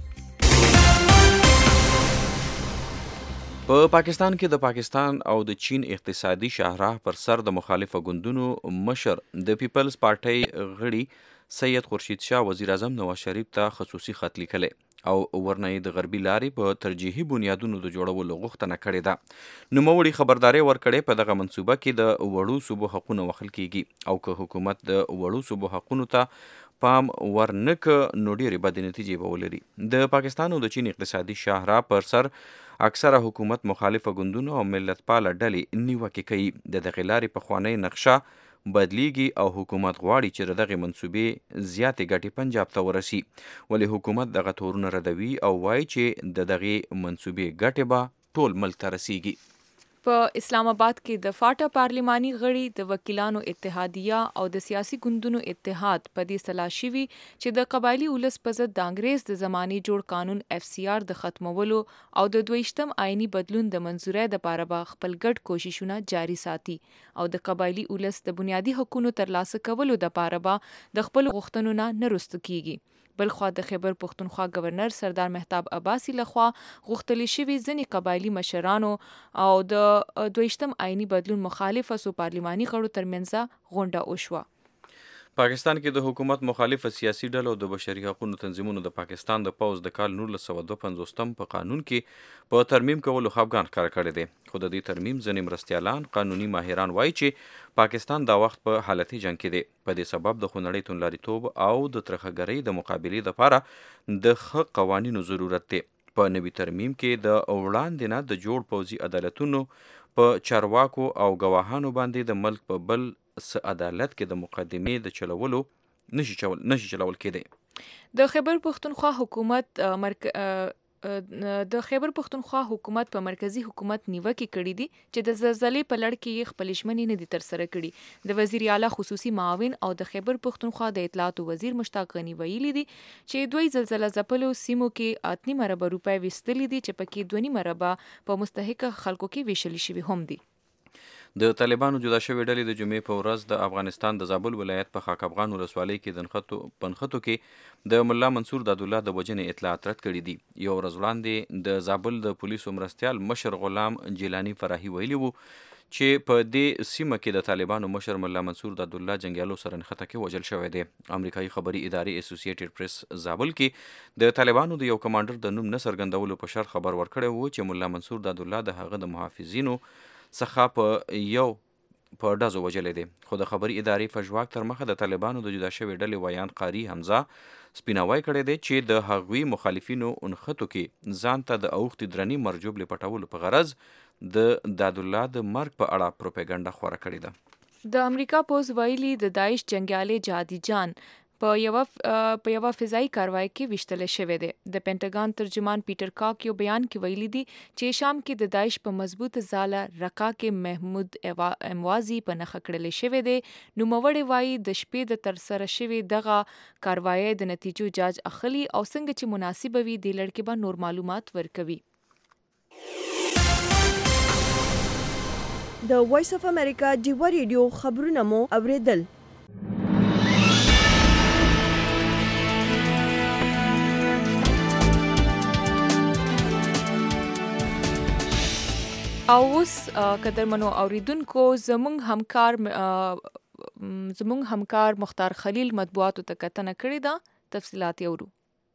په پاکستان کې د پاکستان او د چین اقتصادي شاهراه پر سر د مخالفه ګوندونو مشر د پیپلز پارټۍ غړي سید خورشید شاه وزیر اعظم نواز شریف ته خصوصي خط لیکلی او ورنه د غربي لارې په ترجیحي بنیادونو د جوړولو غوښتنه کړې ده. نوموړي خبرداري ورکړې په دغه منصوبه کې د وړو صوبو حقونه وخل کیږي او که حکومت د وړو صوبو حقونو ته پام ورنک نو ډېرې بدې نتیجې به ولري. د پاکستان او د چین اقتصادي شاهراه پر سر اکثره حکومت مخالفه ګوندونو او ملت پاله ډلې نیوکې کوي. د دغې لارې پخوانۍ نقشه بدلیږي او حکومت غواړي چې د دغې منصوبې زیاتې ګټې پنجاب ته ورسي ولې حکومت دغه تورونه ردوي او وایي چې د دغې منصوبې ګټې به ټول ملک ته رسیږي. په اسلام آباد کې د فاټا پارلماني غړي د وکیلانو اتحادیه او د سیاسي ګوندونو اتحاد په دې سلا شوي چې د قبایلی ولس په ضد د انګریز د زماني جوړ قانون اف سی آر د ختمولو او د دویشتم آئینی بدلون د منظورۍ لپاره به خپل ګډ کوششونه جاري ساتي او د قبایلی ولس د بنیادي حقوقو ترلاسه کولو لپاره به د خپل غوښتنو نه نرستو کیږي. بلخوا د خیبر پښتونخوا گورنر سردار مهتاب عباسي لخوا غوښتل شوي ځینې قبایلی مشرانو او د دویشتم آئینی بدلون مخالف اسو پارلماني غړو ترمنځ غونډه وشوه. پاکستان کې د حکومت مخالف سیاسي ډلو د بشري حقوقو تنظیمونو د پاکستان د پوز د کال نولس سوه دوه پنځوستم په قانون کې په ترمیم کولو خفګان ښکاره کړی دی، خو د دې ترمیم ځینې مرستیالان قانوني ماهران وایي چې پاکستان دا وخت په حالتي جنګ کې دی. په دې سبب د خونړۍ توندلاریتوب او د ترخهګرۍ د مقابلې دپاره د ښه قوانینو ضرورت دی. په نوي ترمیم کې د وړاندې نه د جوړ پوځي عدالتونو په چارواکو او ګواهانو باندې د ملک په بل څه عدالت کې د مقدمې د چلولو نشي چلول کېدی. د خیبر پښتونخوا حکومت مرک... د خیبر پښتونخوا حکومت په مرکزی حکومت نیوکې کړې دي چې د زلزلې په لړ کې یې خپلې ژمنې نه دي ترسره کړي. د وزیر اعلی خصوصي معاون او د خیبر پښتونخوا د اطلاعاتو وزیر مشتاق غني ویلي دي چې دوی زلزله ځپلو سیمو کې اته نیمه اربه روپۍ ویستلي دي چې پکې دوه نیمه اربه په مستحق خلکو کې ویشل شوي هم دي. د طالبانو جدا شوې ډلې د جمعې په ورځ د افغانستان د زابل ولایت په خاک افغان ولسوالۍ کې د نښتو په نښتو کې د ملا منصور دادالله د وژنې اطلاعات رد کړي دي. یو ورځ وړاندې د زابل د پولیسو مرستیال مشر غلام جیلانی فراحي ویلي وو چې په دې سیمه کې د طالبانو مشر ملا منصور دادالله جنګیالو سره نښته کې وژل شوی دی. امریکایي خبري ادارې اسوسییټډ پریس زابل کې د طالبانو د یو کمانډر د نوم نه څرګندولو په شرط خبر ورکړی وو چې ملا منصور دادالله د هغه د محافظینو څخه په یو په ډزو وژلی دی. خو د خبري ادارې فجواک تر مخه د طالبانو د جدا شوې ډلې ویان قاری حمزه سپیناوی کړی دی چې د هغوی مخالفینو نښتو کې ځان ته د اوښتې درنې مرجوبلې پټولو په غرض د دادالله د مرګ په اړه پروپاګنډه خوره کړې ده. د امریکا پوز ویلي د داعش جنګیالي جهادي جان په یو په یو فضایی کاروای کې وشتل شوی دی. د پینټاګان ترجمان پیټر کاک یو بیان کې ویلي دي چې شام کې د داعش په مضبوط ځاله رقا کې محمود اموازي په نښه کړل شوی دی. نوموړی وایي د شپې د ترسره شوی دغه کاروای د نتیجو جاج اخلي او څنګه چې مناسب وي د لړ کې به نور معلومات ورکوي. د وایس اف امریکا ډیوا ریډیو خبرونه مو اوریدل. او اوس قدرمنو اوریدونکو زموږ همکار زموږ همکار مختار خلیل مطبوعاتو ته کتنه کړې ده. تفصیلات یې ورو.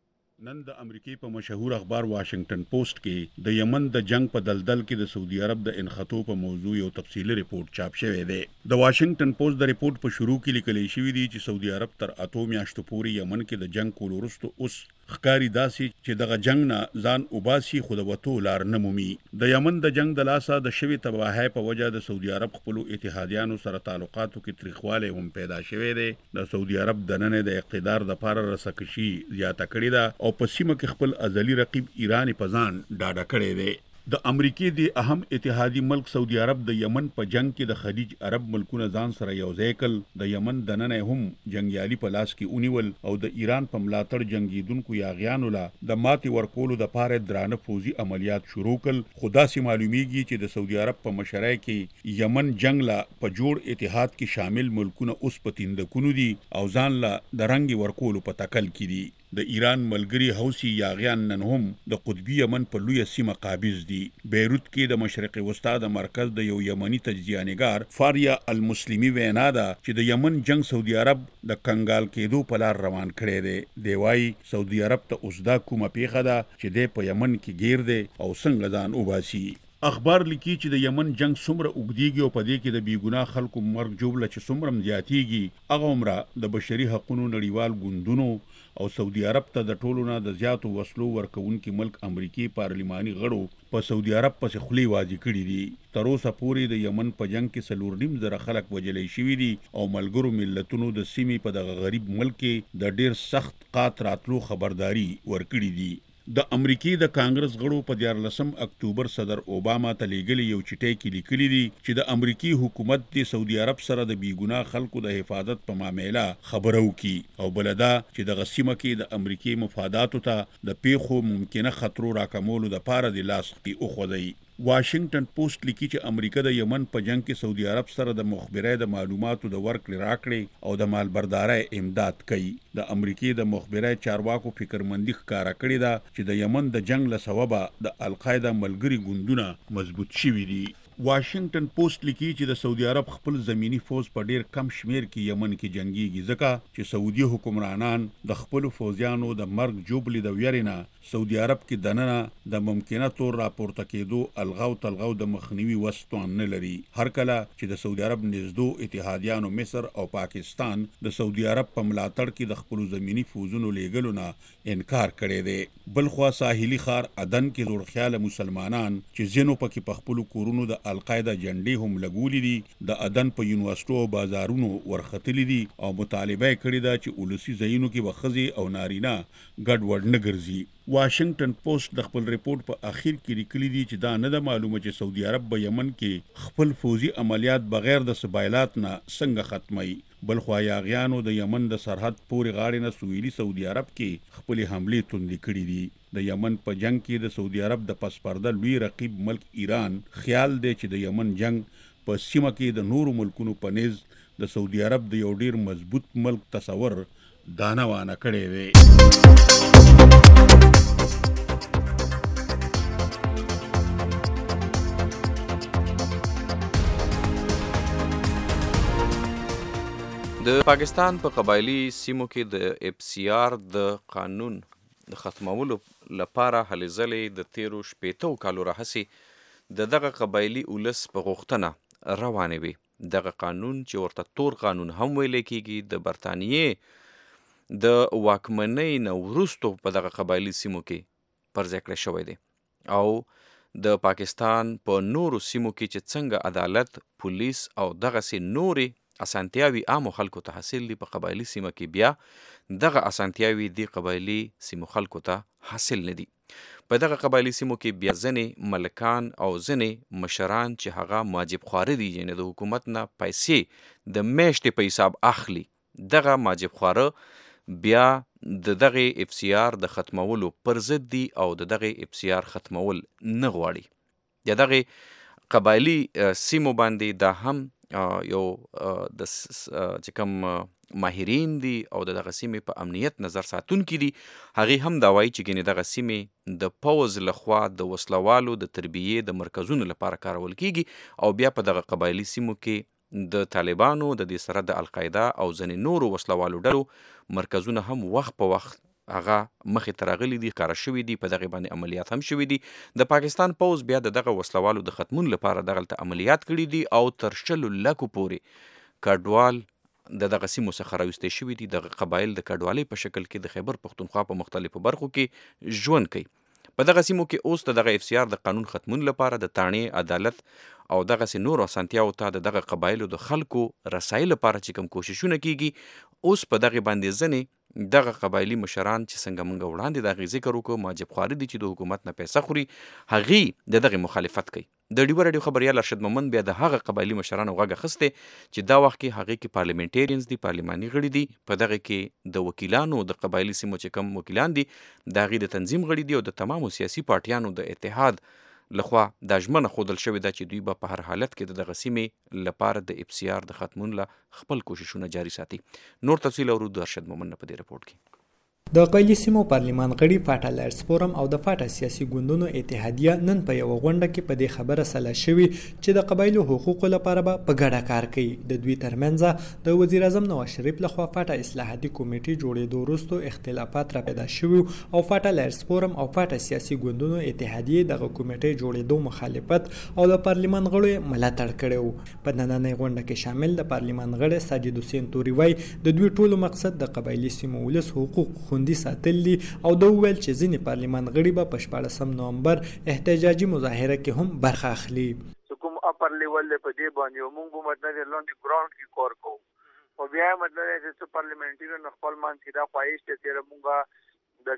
نن د امریکای په مشهور اخبار واشنگټن پوسټ کې د یمن د جنگ په دلدل کې د سعودي عرب د انخطو په موضوع یو تفصیلی ریپورت چاپ شوی دی. د واشنگټن پوسټ د ریپورت په شروع کې لیکل شوی دی چې سعودي عرب تر اتو میاشتو پورې یمن کې د جنگ کولو وروسته اوس ښکاری داسې چې دغه جنگ نه ځان وباسي خو د وتو لار نه مومي. د یمن د جنگ د لاسه د شوي تباهۍ په وجه د سعودي عرب خپلو اتحادیانو سره تعلقاتو کې تریخوالی هم پیدا شوی دی. د سعودي عرب دننه د اقتدار دپاره رسکشي زیاته کړې ده او په سیمه کې خپل ازلي رقیب ایران په ځان ډاډه کړی دی. د امریکای د اهم اتحادی ملک سعودي عرب د یمن په جنگ کې د خلیج عرب ملکونه ځان سره یو ځای کړل. د یمن دننه هم جنگیالي په لاس کې ونیول او د ایران په ملاتړ جنگیدونکو یاغیانو له د ماتې ورکولو دپاره درانه پوځي عملیات شروع کړل. خو داسې معلومیږي چې د سعودي عرب په مشرۍ کې یمن جنگ له په جوړ اتحاد کې شامل ملکونه اوس په تیندکونو دي او ځان له د رنګ ورکولو په تکل کې دي. د ایران ملګری حوثي یاغیان نن هم د قطبي یمن په لویه سیمه قابض دي. بیروت کې د مشرق وسطا د مرکز د یو یمني تجزیه‌نګار فاریا المسلمي وینا ده چې د یمن جنگ سعودي عرب د کنګال کېدو په لار روان کړی دی. دی وايي سعودي عرب ته اوس دا کومه پیښه ده چې دی په یمن کې گیر دی او څنګه ځان وباسي. اخبار لیکي چې د یمن جنگ څومره اوږدیږي او په دې کې د بیګناه خلکو مرګ جوړه چې څومره زیاتیږي هغه عمره د بشري حقوقو نړیوال ګوندونو او سعودي عرب ته د ټولو نه د زیاتو وسلو ورکوونکي ملک امریکي پارلماني غړو په سعودي عرب پسې خولې وازي کړي دي. تر اوسه پورې د یمن په جنگ کې څلور نیم زره خلک وژلی شوي دي او ملګرو ملتونو د سیمې په دغه غریب ملک کې د ډیر سخت قات راتلو خبرداري ورکړي دي. د امریکای د کانګرس غړو په دیارلسم اکتوبر صدر اوباما ته لیږلي یو چټۍ کې لیکلي دي چې د امریکای حکومت د سعودي عرب سره د بیګناه خلکو د حفاظت په معامله خبرو کړي او بلدا چې د غسیمه کې د امریکای مفاداتو ته د پیښو ممکنه خطرو راکمولو د پاره د لاس کې اوخذي. واشنگټن پوسټ لیکي چې امریکا د یمن په جنگ کې سعودي عرب سره د مخبرۍ د معلوماتو د ورکړې راکړې او د مالبردارۍ امداد کوي. د امریکای د مخبرۍ چارواکو فکرمندي ښکاره کړې ده چې د یمن د جنگ له سببه د القاعده ملګري ګوندونه مضبوط شوي دي. واشنگټن پوسټ لیکي چې د سعودي عرب خپل زمینی فوج په ډیر کم شمیر کې یمن کې جنگيږي ځکه چې سعودي حکمرانان د خپل فوجیانو د مرګ جوبلې د ویرینه سعودي عرب کې دننه د ممکنه تور راپورته کېدو الغاو تلغاو د مخنیوي وسطون نه لري. هر کله چې د سعودي عرب نږدو اتحادیانو مصر او پاکستان د سعودي عرب په ملاتړ کې د خپل زمینی فوجونو لیږلو نه انکار کړی دی. بلخوا ساحلي ښار عدن کې جوړ خیال مسلمانان چې ځینو پکې په خپل کورونو د القاعده جنډې هم لګولې دي د عدن په یونیورسيټو او بازارونو ورختلي دي او مطالبه کړې ده چې ولسی ځایونو کې بخزي او نارینه ګډوډ نه ګرځي. واشنگټن پوسټ د خپل ریپورت په اخیر کې لیکلي دي چې دا نه ده معلومه چې سعودي عرب په یمن کې خپل فوجي عملیات بغیر د سبایلات نه څنګه ختمي. بلخوا یاغیانو د یمن د سرحد پورې غاړې نه سویلي سعودي عرب کې خپل حملې توندې کړې دي. د یمن په جنگ کې د سعودي عرب د پسپرده لوی رقیب ملک ایران خیال دی چې د یمن جنگ په سیمه کې د نورو ملکونو په نيز د سعودي عرب د یو ډیر مضبوط ملک تصور دانه وانه کړی دی. د پاکستان په قبایلی سیمو کې د اف سی آر د قانون د ختمولو لپاره هلې ځلې د تیرو شپېتو کالو راهیسې د دغه قبایلی اولس په غوښتنه روانې وي. دغه قانون چې ورته تور قانون هم ویل کېږي د برطانیې د واکمنۍ نه وروستو په دغه قبایلی سیمو کې پرځای کړی شوی دی او د پاکستان په نورو سیمو کې چې څنګه عدالت، پولیس او دغسې نورې اسانتیاوي عامو خلکو ته حاصل دي په قبایلی سیمه کې بیا دغه اسانتیاوي دی قبایلی سیمو خلکو ته حاصل نه دي. په دغه قبایلی سیمو کې بیا ځنې ملکان او ځنې مشران چې هغه ماجب خواره دي یعنی د حکومت نه پیسې د میاشتې په حساب اخلي، دغه ماجب خواره بیا د دغه اف سی آر د ختمولو پر ضد دي او د دغه اف سی آر ختمول نه غواړي. یا دغه قبایلی سیمو باندې دا هم یو د چې کوم ماهرین دي او د دغه سیمې په امنیت نظر ساتونکي دي هغې هم دا وایي چې ګینې دغه سیمې د پوځ لخوا د وسلوالو د تربیې د مرکزونو لپاره کارول کیږي او بیا په دغه قبایلی سیمو کې د طالبانو د دې سره د القاعده او ځینې نورو وسلوالو ډلو مرکزونه هم وخت په وخت هغه مخې ته راغلي دي، ښکاره شوي دي، په دغې باندې عملیات هم شوي دي. د پاکستان پوځ بیا د دغه وسلوالو د ختمون لپاره دغلته عملیات کړي دي او تر شلو لکو پورې کډوال د دغه سیمو څخه راویستې شوي دي. دغه قبایل د کډوالۍ په شکل کې د خیبر پښتونخوا په مختلفو برخو کې ژوند کوي. په دغه سیمو کې اوس د دغه اف سی آر د قانون ختمون لپاره د تاڼې، عدالت او دغسې نورو اسانتیاو ته د دغه قبایلو د خلکو رسایي لپاره چې کوم کوششونه کیږي اوس په دغې باندې ځنې دغه قبایلی مشران چې څنګه موږ وړاندې د هغې ذکر وکړو ماجب خواري دي چې د حکومت نه پیسه خوري هغې د دغې مخالفت کوي. د ډیوه راډیو خبریال ارشد مومند بیا د هغه قبایلی مشرانو غږ اخیستی چې دا وخت کې هغې کې پارلیمنټیرینز دي، پارلماني غړي دي، په دغه کې د وکیلانو د قبایلی سیمو چې کوم وکیلان دي د هغې د تنظیم غړي دي او د تمامو سیاسي پارټیانو د اتحاد لخوا دا ژمنه ښودل شوې ده چې دوی به په هر حالت کې د دغه سیمې لپاره د اف سی آر د ختمون له خپل کوششونه جاري ساتي. نور تفصیل اورو د ارشد مومند په دې رپورټ کې. د قبایلی سیمو پارلمان غړي فاټا لایرز فورم او د فاټا سیاسي ګوندونو اتحادیه نن په یو غونډه کې په دې خبره سلا شوي چې د قبایلو حقوقو لپاره به په ګډه کار کوي. د دوی ترمنځ د وزیر اعظم نواز شریف لخوا فاټا اصلاحاتي کمیټې جوړېدو وروسته اختلافات را پیدا شوي او فاټا لایرز فورم او فاټا سیاسي ګوندونو اتحادیه دغه کمیټې جوړېدو مخالفت او د پارلمان غړو ملاتړ کړی. په نننۍ غونډه کې شامل د پارلمان غړي ساجد حسین توري وایي د دوی ټولو مقصد د قبایلی سیمو ولس حقوق خوندي ساتل دي او د ویل چې ځینې پارلمان غړي به په شپاړسم نومبر احتجاجي مظاهره کې هم برخه اخلي. کوم اپر لیول په دې باندې موږ مطلب لاندې ګراوند کې کار کوو او بیا مطلب چې پارلیمنټریان خپل مان کې دا خواهش ته تیر موږ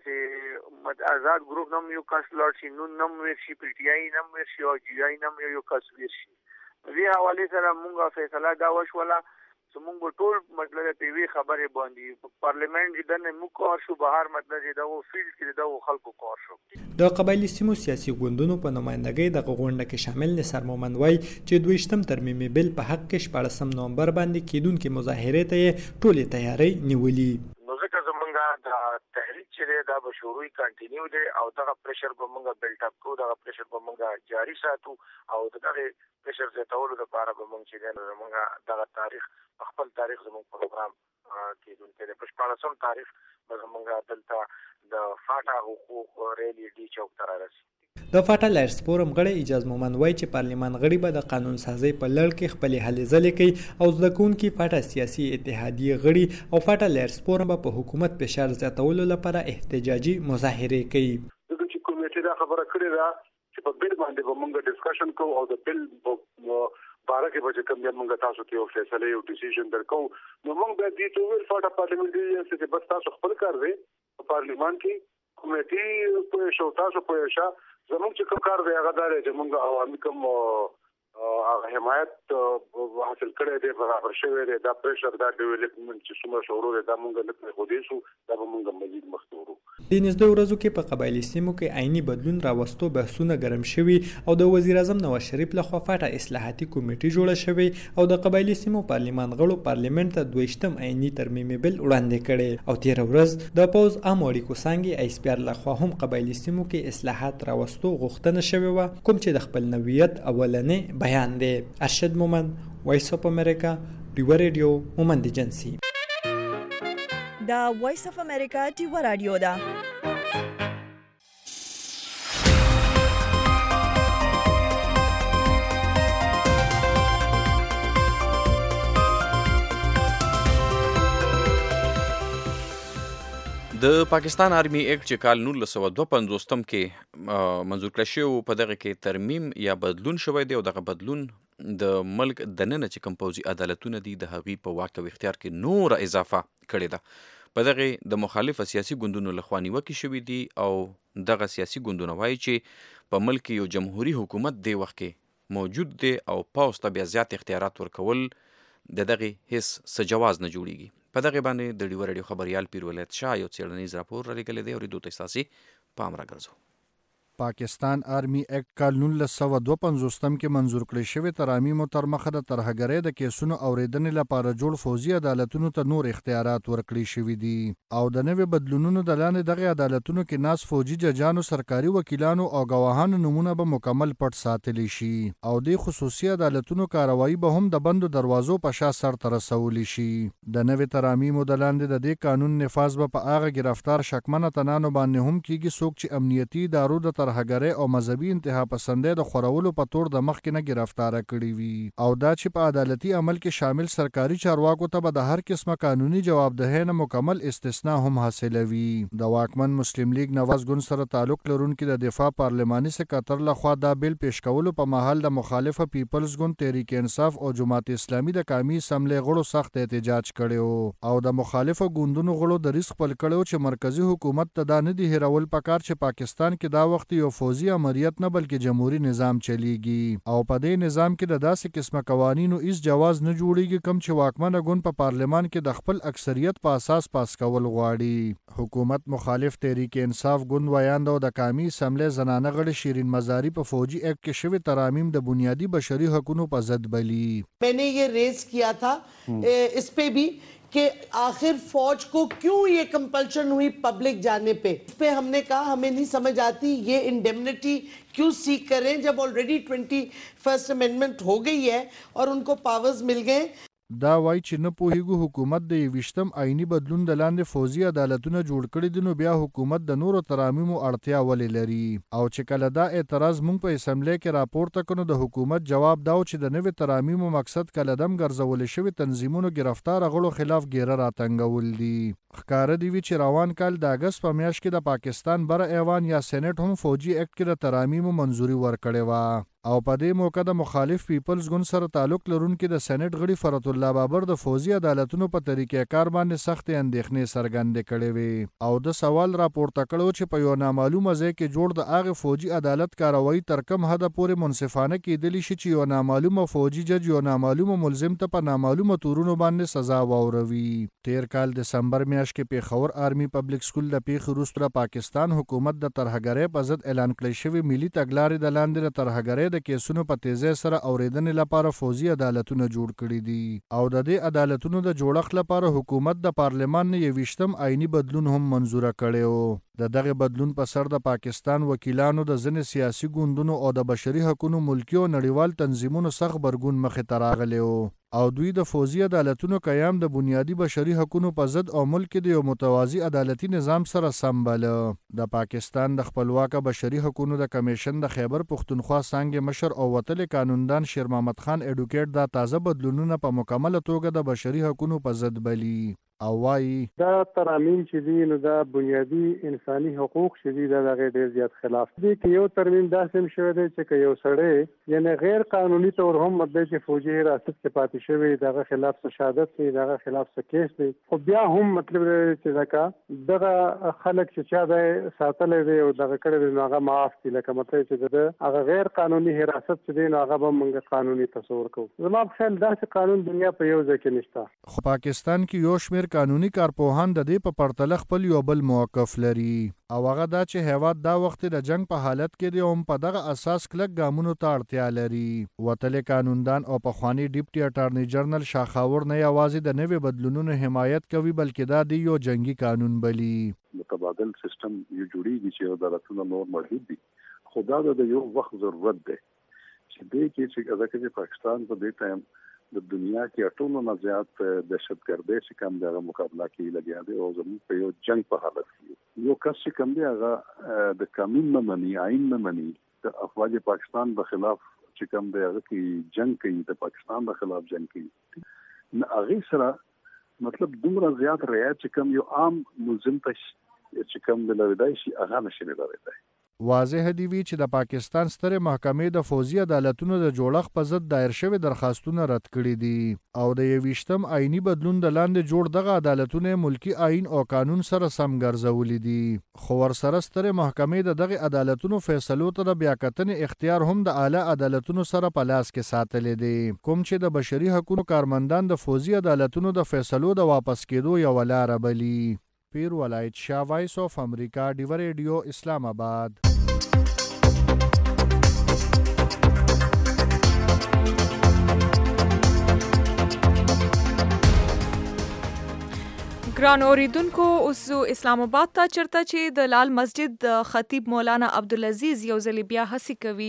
د آزاد ګروپ نوم یو کس لاړ شي نو نوم ورشي پی ټی آی نوم ورشي او جی آی نوم یو کس ورشي. دې حواله سره موږ فیصله دا وشوله زمونږ ټول مطلب په وی خبره باندې پارلیمنت د نه مو کار شو بهر مطلب دا و فیلډ کې دا خلکو کار شو. د قبایلی سیمو سیاسي ګوندونو په نمائندګۍ د غونډه کې شامل نثار مومند وای چې دویشتم ترمیمي بل په حق کې شپاړسم نومبر باندې کېدونکې مظاهرې ته ټولې تیاری نیولې. نو ځکه زمونږ د تحریک چې دا به شروع کنټینیو دی او دغه پریشر به موږ بیلټ اپ کوو، دغه پریشر به موږ جاری ساتو او دغه پریشر زیاتولو لپاره به موږ چې دی موږ دغه تاریخ خپل تاریخ زموږ پروګرام کې دونکو د پښپاړسم تاریخ به موږ دلته د فاټا حقوق ریلی ډي چوک ته رارسي. د فاټا لایرز فورم غړی اجاز مومند وایي چې پارلیمان غړي به د قانون سازۍ په لړ کې خپلې هلې ځلې کوي او زده کوونکي فاټا سیاسي اتحادیې غړي او فاټا لایرز فورم به په حکومت فشار زیاتولو لپاره احتجاجي مظاهرې کوي. دغه چې کمیټې دا خبره کړې ده چې په بل باندې به موږ ډسکشن کوو او د بل باره کې به کوم موږ تاسو ته یو فیصله یو ډیسیژن درکو. نو موږ به دې ته ویل فاټا پارلیمنټري چې بس تاسو خپل کار دی په پارلیمان کې کمیټې په شو تاسو په شا زموږ چې کوم کار دی هغه دا دی چې موږ عوامي کوم حمایت حاصل کړی دی برابر شوی دی دا پریشر دا ډیولپمنټ چې څومره شروع دی دا موږ نه پرې ښودی شو دا به موږ مزید مخته ورو. د نږدې ورځو کې په قبایلي سیمو کې عیني بدلون راوستو بحثونه ګرم شوي او د وزیر اعظم نواز شریف لخوا فاټا اصلاحاتي کمیټې جوړه شوې او د قبایلي سیمو پارلیمان غړو پارلیمنت ته دویشتم عیني ترمیمي بل وړاندې کړي او تېره ورځ د پوز عام اړیکو څانګې ایس پی آر لخوا هم قبایلي سیمو کې اصلاحات راوستو غوښتنه شوې وه کوم چې د خپل نوعیت اولنې بیان دی. ارشد مومند، وایس اف امریکا، ډیوه ریډیو، مومند ایجنسی. دا وایس اف امریکا ډیوه رادیو ده. د پاکستان آرمی ایکټ چې کال نولس سوه دوه پنځوستم کې منظور کړی شوی په دغه کې ترمیم یا بدلون شوی دی او دغه بدلون د ملک دننه چې کوم پوځي عدالتونه دي د هغوی په واک او اختیار کې نوره اضافه کړې ده. په دغه د مخالفه سیاسي ګوندونو لخوا نیوکې شوي دي او دغه سیاسي ګوندونه وایي چې په ملک کې یو جمهوري حکومت دی وخت کې موجود دی او پوځ ته بیا زیات اختیارات ورکول د دغه هیڅ څه جواز نه جوړیږي. په دغه باندې د ډیوه رادیو خبریال پیر ولایت شاه یو څېړنیز راپور رالیږلی دی او ریدو ته ستاسې پام راګرځو. پاکستان آرمی ایکټ کال نولس سوه دوه پنځوستم کې منظور کړی شوی ترامیم تر مخه د ترهګرۍ د کیسونو اورېدنې لپاره جوړ فوزي عدالتونو ته نور اختیارات ورکړي شوي دي او د نوې بدلونونو د لاندې دغه عدالتونو کې ناس فوجي ججانو، سرکاري وکیلانو او ګواهانو نومونه به مکمل پټ ساتلی شي او د خصوصي عدالتونو کاروایی به هم د بندو دروازو په شا سرته رسولی شي. د نوې ترامیمو د لاندې د دې قانون نفاذ به په هغه ګرفتار شکمنه تنانو باندې هم کیږي څوک چې امنیتي ادارو د ترهګرۍ او مذهبي انتها پسندۍ د خورولو په تور د مخکې نه ګرفتاره کړي وي او دا چې په عدالتي عمل کې شامل سرکاري چارواکو ته به د هر قسمه قانوني جوابدهۍ نه مکمل استثنا هم حاصلوي. د واکمن مسلم لیگ نواز ګوند سره تعلق لرونکي د دفاع پارلماني سکاتر لخوا دا بیل پیش کولو په مهال د مخالفه پیپلز ګوند، تحریک انصاف او جماعت اسلامي د قومي اسمبلۍ غړو سخت احتجاج کړی او د مخالفه ګوندونو غړو دریځ خپل کړی چې مرکزی حکومت ته دا نه دي هیرول پکار چې پاکستان کې دا وخت یو فوزي امریت نه بلکې جمهوری نظام چلیږي او په دې نظام کې د داسې قسمه قوانینو هیڅ جواز نه جوړیږي کوم چې واکمنه ګوند په پارلمان کې د خپل اکثریت په اساس پاس کول غواړي. حکومت مخالف تحریک انصاف ګوند ویاند او د قومي اسمبلۍ زنانه غړي شیرین مزاری په فوجي ایکټ کې شوی ترامیم د بنیادی بشري حقوقو په ضد بلی. میں نے یہ ریز کیا تھا اس پہ بھی کہ آخر فوج کو کیوں یہ کمپلشن ہوئی پبلک جانے پہ. اس پہ ہم نے کہا ہمیں نہیں سمجھ آتی یہ انڈیمنیٹی کیوں سیک کریں جب آلریڈی ٹوینٹی فرسٹ امینڈمنٹ ہو گئی ہے اور ان کو پاورز مل گئے. دا وایي چې نه پوهیږو حکومت د یویشتم آئینی بدلون د لاندې فوزي عدالتونه جوړ کړي دي نو بیا حکومت د نورو ترامیمو اړتیا ولې لري او چې کله دا اعتراض مونږ په اسمبلی کې راپورته کړو د حکومت جواب دا و چې د نوې ترامیمو مقصد کله دم ګرځولې شوي تنظیمونو ګرفتار غړو خلاف ګیره راتنګول دي. ښکاره دی وي چې روان کال د اګست په میاشت کې د پاکستان بره ایوان یا سینټ هم فوجي ایکټ کې د ترامیمو منظوري ورکړې وه او په دې موقع د مخالف پیپلز ګوند سره تعلق لرونکي د سېنات غړي فرت الله بابر د فوزي عدالتونو په طریقې کار باندې سخت اندېښنې څرګندې کړې وي او د سوال راپورته کړو چې په یو نامعلومه ځای کې جوړ د هغه فوجي عدالت کاروایی تر کوم حد پورې منصفانه کېدلی شي چې یو نامعلومه فوجي جج یو نامعلومه ملزم ته په نامعلومه تورونو باندې سزا واوروي. تیر کال دسمبر میاشت کې پیښور آرمی پبلک سکول د پیښې وروسته پاکستان حکومت د ترهګرۍ په ضد اعلان کړی شوی ملي تګلارې د لاندې د ترهګرۍ ترهګرۍ د کیسونو په تیزی سره اوریدنې لپاره فوزي عدالتونه جوړ کړي دي او د دې عدالتونو د جوړښت لپاره حکومت د پارلمان نه یویشتم آئینی بدلون هم منزوره کړی و. د دغه بدلون په سر د پاکستان وکیلانو د ځینې سیاسي ګوندونو او د بشري حقوقو ملکي او نړیوال تنظیمونو سخت غبرګون مخې ته راغلی و او دوی د فوزي عدالتونو قیام د بنیادی بشري حقوقو په ضد او ملک د یو متوازی عدالتي نظام سره سم باله. د پاکستان د خپلواکه بشري حقوقو د کمیشن د خیبر پښتونخوا څانګې مشر او وتل قانوندان شیر محمد خان اډوکیټ دا تازه بدلونونه په مکمله توګه د بشري حقوقو په ضد بلی او وايي دا ترامیم چې دي نو دا بنیادی انساني حقوق چې دي دا غیر ډیر زیات خلاف دي چې یو ترمیم داسې هم شوی دی چې یو سړی یعنی غیر قانوني تور هم مطلب چې فوجي حراست کې پاتې شوی دغه خلاف شهادت دی دغه خلاف څه کیس دی خو بیا هم مطلب چې ځکه دغه خلک چې چا د ساتلې دی او دغه کړي دی نو هغه معاف دي لکه مطلب چې د هغه غیر قانوني حراست چې دی نو هغه به موږ قانوني تصور کوو. زما په خیال داسې قانون دنیا په یو ځای کې نشته. خو پاکستان کې یو شمېر قانوني کارپوهان د دې په پرتله خپل یو بل موقف لري او هغه دا چې هیواد دا وخت د جنگ په حالت کې دی او په دغه اساس کلک ګامونو ته اړتیا لري. وتل قانوندان او پخوانی ډیپټي اټارنی جنرال شاخاور نه یوازې د نوې بدلونونو حمایت کوي بلکې دا دی یو جنگي قانون بلی. متبادل سیستم یو جوړیږي چې عدالتونه نور موجود دي خو دا د یو وخت ضرورت دی چې دې کې چې ځکه پاکستان په دې ټایم د دنیا کې ټولو نه زیات دهشتګردي چې کوم دغه مقابله کې لګیا دی او زموږ په یو جنگ په حالت کې یو کس چې کوم دی هغه د قانون نه مني آئین نه مني د افواج پاکستان په خلاف چې کوم دی هغه کې جنگ کوي د پاکستان په خلاف جنگ کوي نه هغه سره مطلب دومره زیات رعایت چې کوم یو عام ملزم ته چې کوم د لویدای شي هغه نشي لویدای. واضح دی وی چې د پاکستان ستره محکمې د فوزي عدالتونو د جوړښت په ضد دایر شوی درخواستونه رد کړي دي او د یویشتم آئینی بدلون د لاندې جوړ دغه عدالتونه ملکی آئین او قانون سره سم ګرځولې دي خو ورسره ستره محکمې د دغه عدالتونو فیصلو ته د بیاکتنې اختیار هم د اعلی عدالتونو سره په لاس کې ساتلې دي کوم چې د بشري حقوقو کارمندان د فوزي عدالتونو د فیصلو د واپس کېدو یو لار بلی. پیر ولایت شاه وایس اف امریکا ډیو ریډیو اسلام آباد. ګران اوریدونکو اوس اسلام آباد ته چرته چې د لال مسجد د خطیب مولانا عبدالعزیز یو ځل بیا هڅه کوي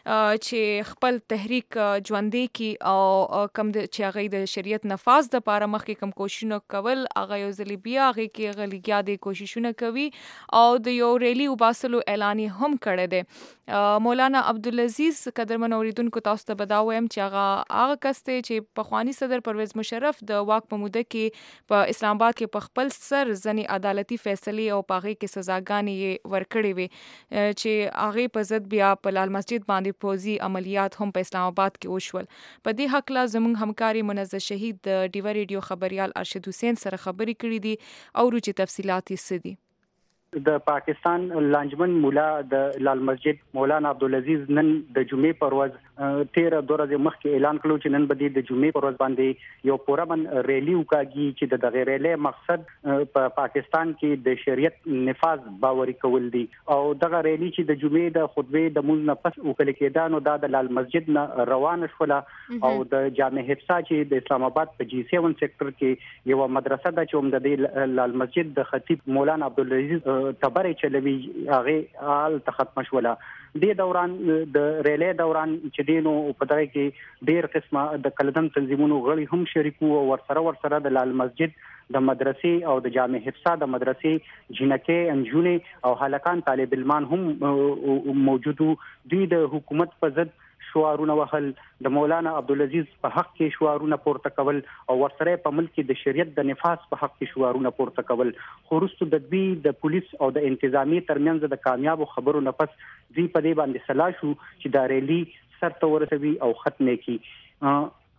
چې خپل تحریک ژوندۍ کی او کم چې هغه د شریعت نفاذ د لپاره مخکې کم کوششونه کول هغه یو ځل بیا هغه کې غلیګیا د کوششونه کوي او د یو ریلی وباسلو اعلان هم کړی دی. مولانا عبدالعزیز قدرمن اوریدونکو تاسو ته بداویم چې هغه هغه کس دی چې پخوانی صدر پرویز مشرف د واک په موده کې په اسلام آباد کې په خپل سر ځنې عدالتي فیصلې او په هغې کې سزاګانې ورکړې وې چې هغې په ضد بیا په لال مسجد باندې پوځي عملیات هم په اسلام آباد کې وشول. په دې هکله زموږ همکاري منزه شهید د ډیوه ریډیو خبریال ارشد حسین سره خبرې کړې دي او چې تفصیلات یې څه دي. د پاکستان لانجمن مولا د لال مسجد مولانا عبدالعزیز نن د جمعې پر ورځ تیرہ دوه ورځې مخکې اعلان کړو چې نن به د جمعې پر ورځ باندې یو پورمن ریلی وکاږي چې د دغه ریلی مقصد په پاکستان کې د شریعت نفاذ باوري کول دي او دغه ریلی چې د جمعې د خطبې د مونږ نه پس وکړل کېده نو دا د لال مسجد نه روان شوله او د جامع حفصه چې د اسلام آباد په جی سیون سیکټر کې یو مدرسه ده چې هم د لال مسجد د خطیب مولانا عبدالعزیز تبرې چلوي هغه حال ته ختم شوله. د دوران د ریلی دوران چې دینو په دغه کې ډیر قسمه د کلدم تنظیمونو غړي هم شریکو او ورسره ورسره د لال مسجد د مدرسې او د جامع حفصه د مدرسې جنکې انجونې او هلکان طالب علمان هم موجودو. دوی د حکومت په ضد شعارونه وهل د مولانا عبدالعزیز په حق کې شعارونه پورته کول او ورسره په ملک کې د شریعت د نفاذ په حق کې شعارونه پورته کول. خو وروسته د دوی د پولیس او د انتظامی ترمنځ د کامیابو خبرو نه پس دوی په دې باندې سلا شو چې دا ریلی سرته ورسوي او ختمه کړي.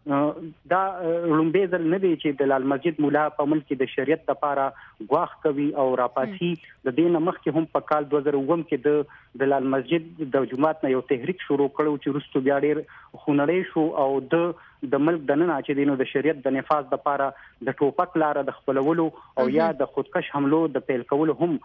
دا لومبه ځل نه دی چې د لال مسجد مولا په ملک د شریعت لپاره غواخ کوي او راپاسي. د دې مخکې هم په کال دوه زره اووه کې د د لال مسجد د جماعت نه یو تحریک شروع کړو چې وروسته بیا ډېر خونړی شو او د د ملک د نن چې دینو د شریعت د نفاذ لپاره د ټوپک لار د خپلولو او یا د خودکش حملو د پیل کولو هم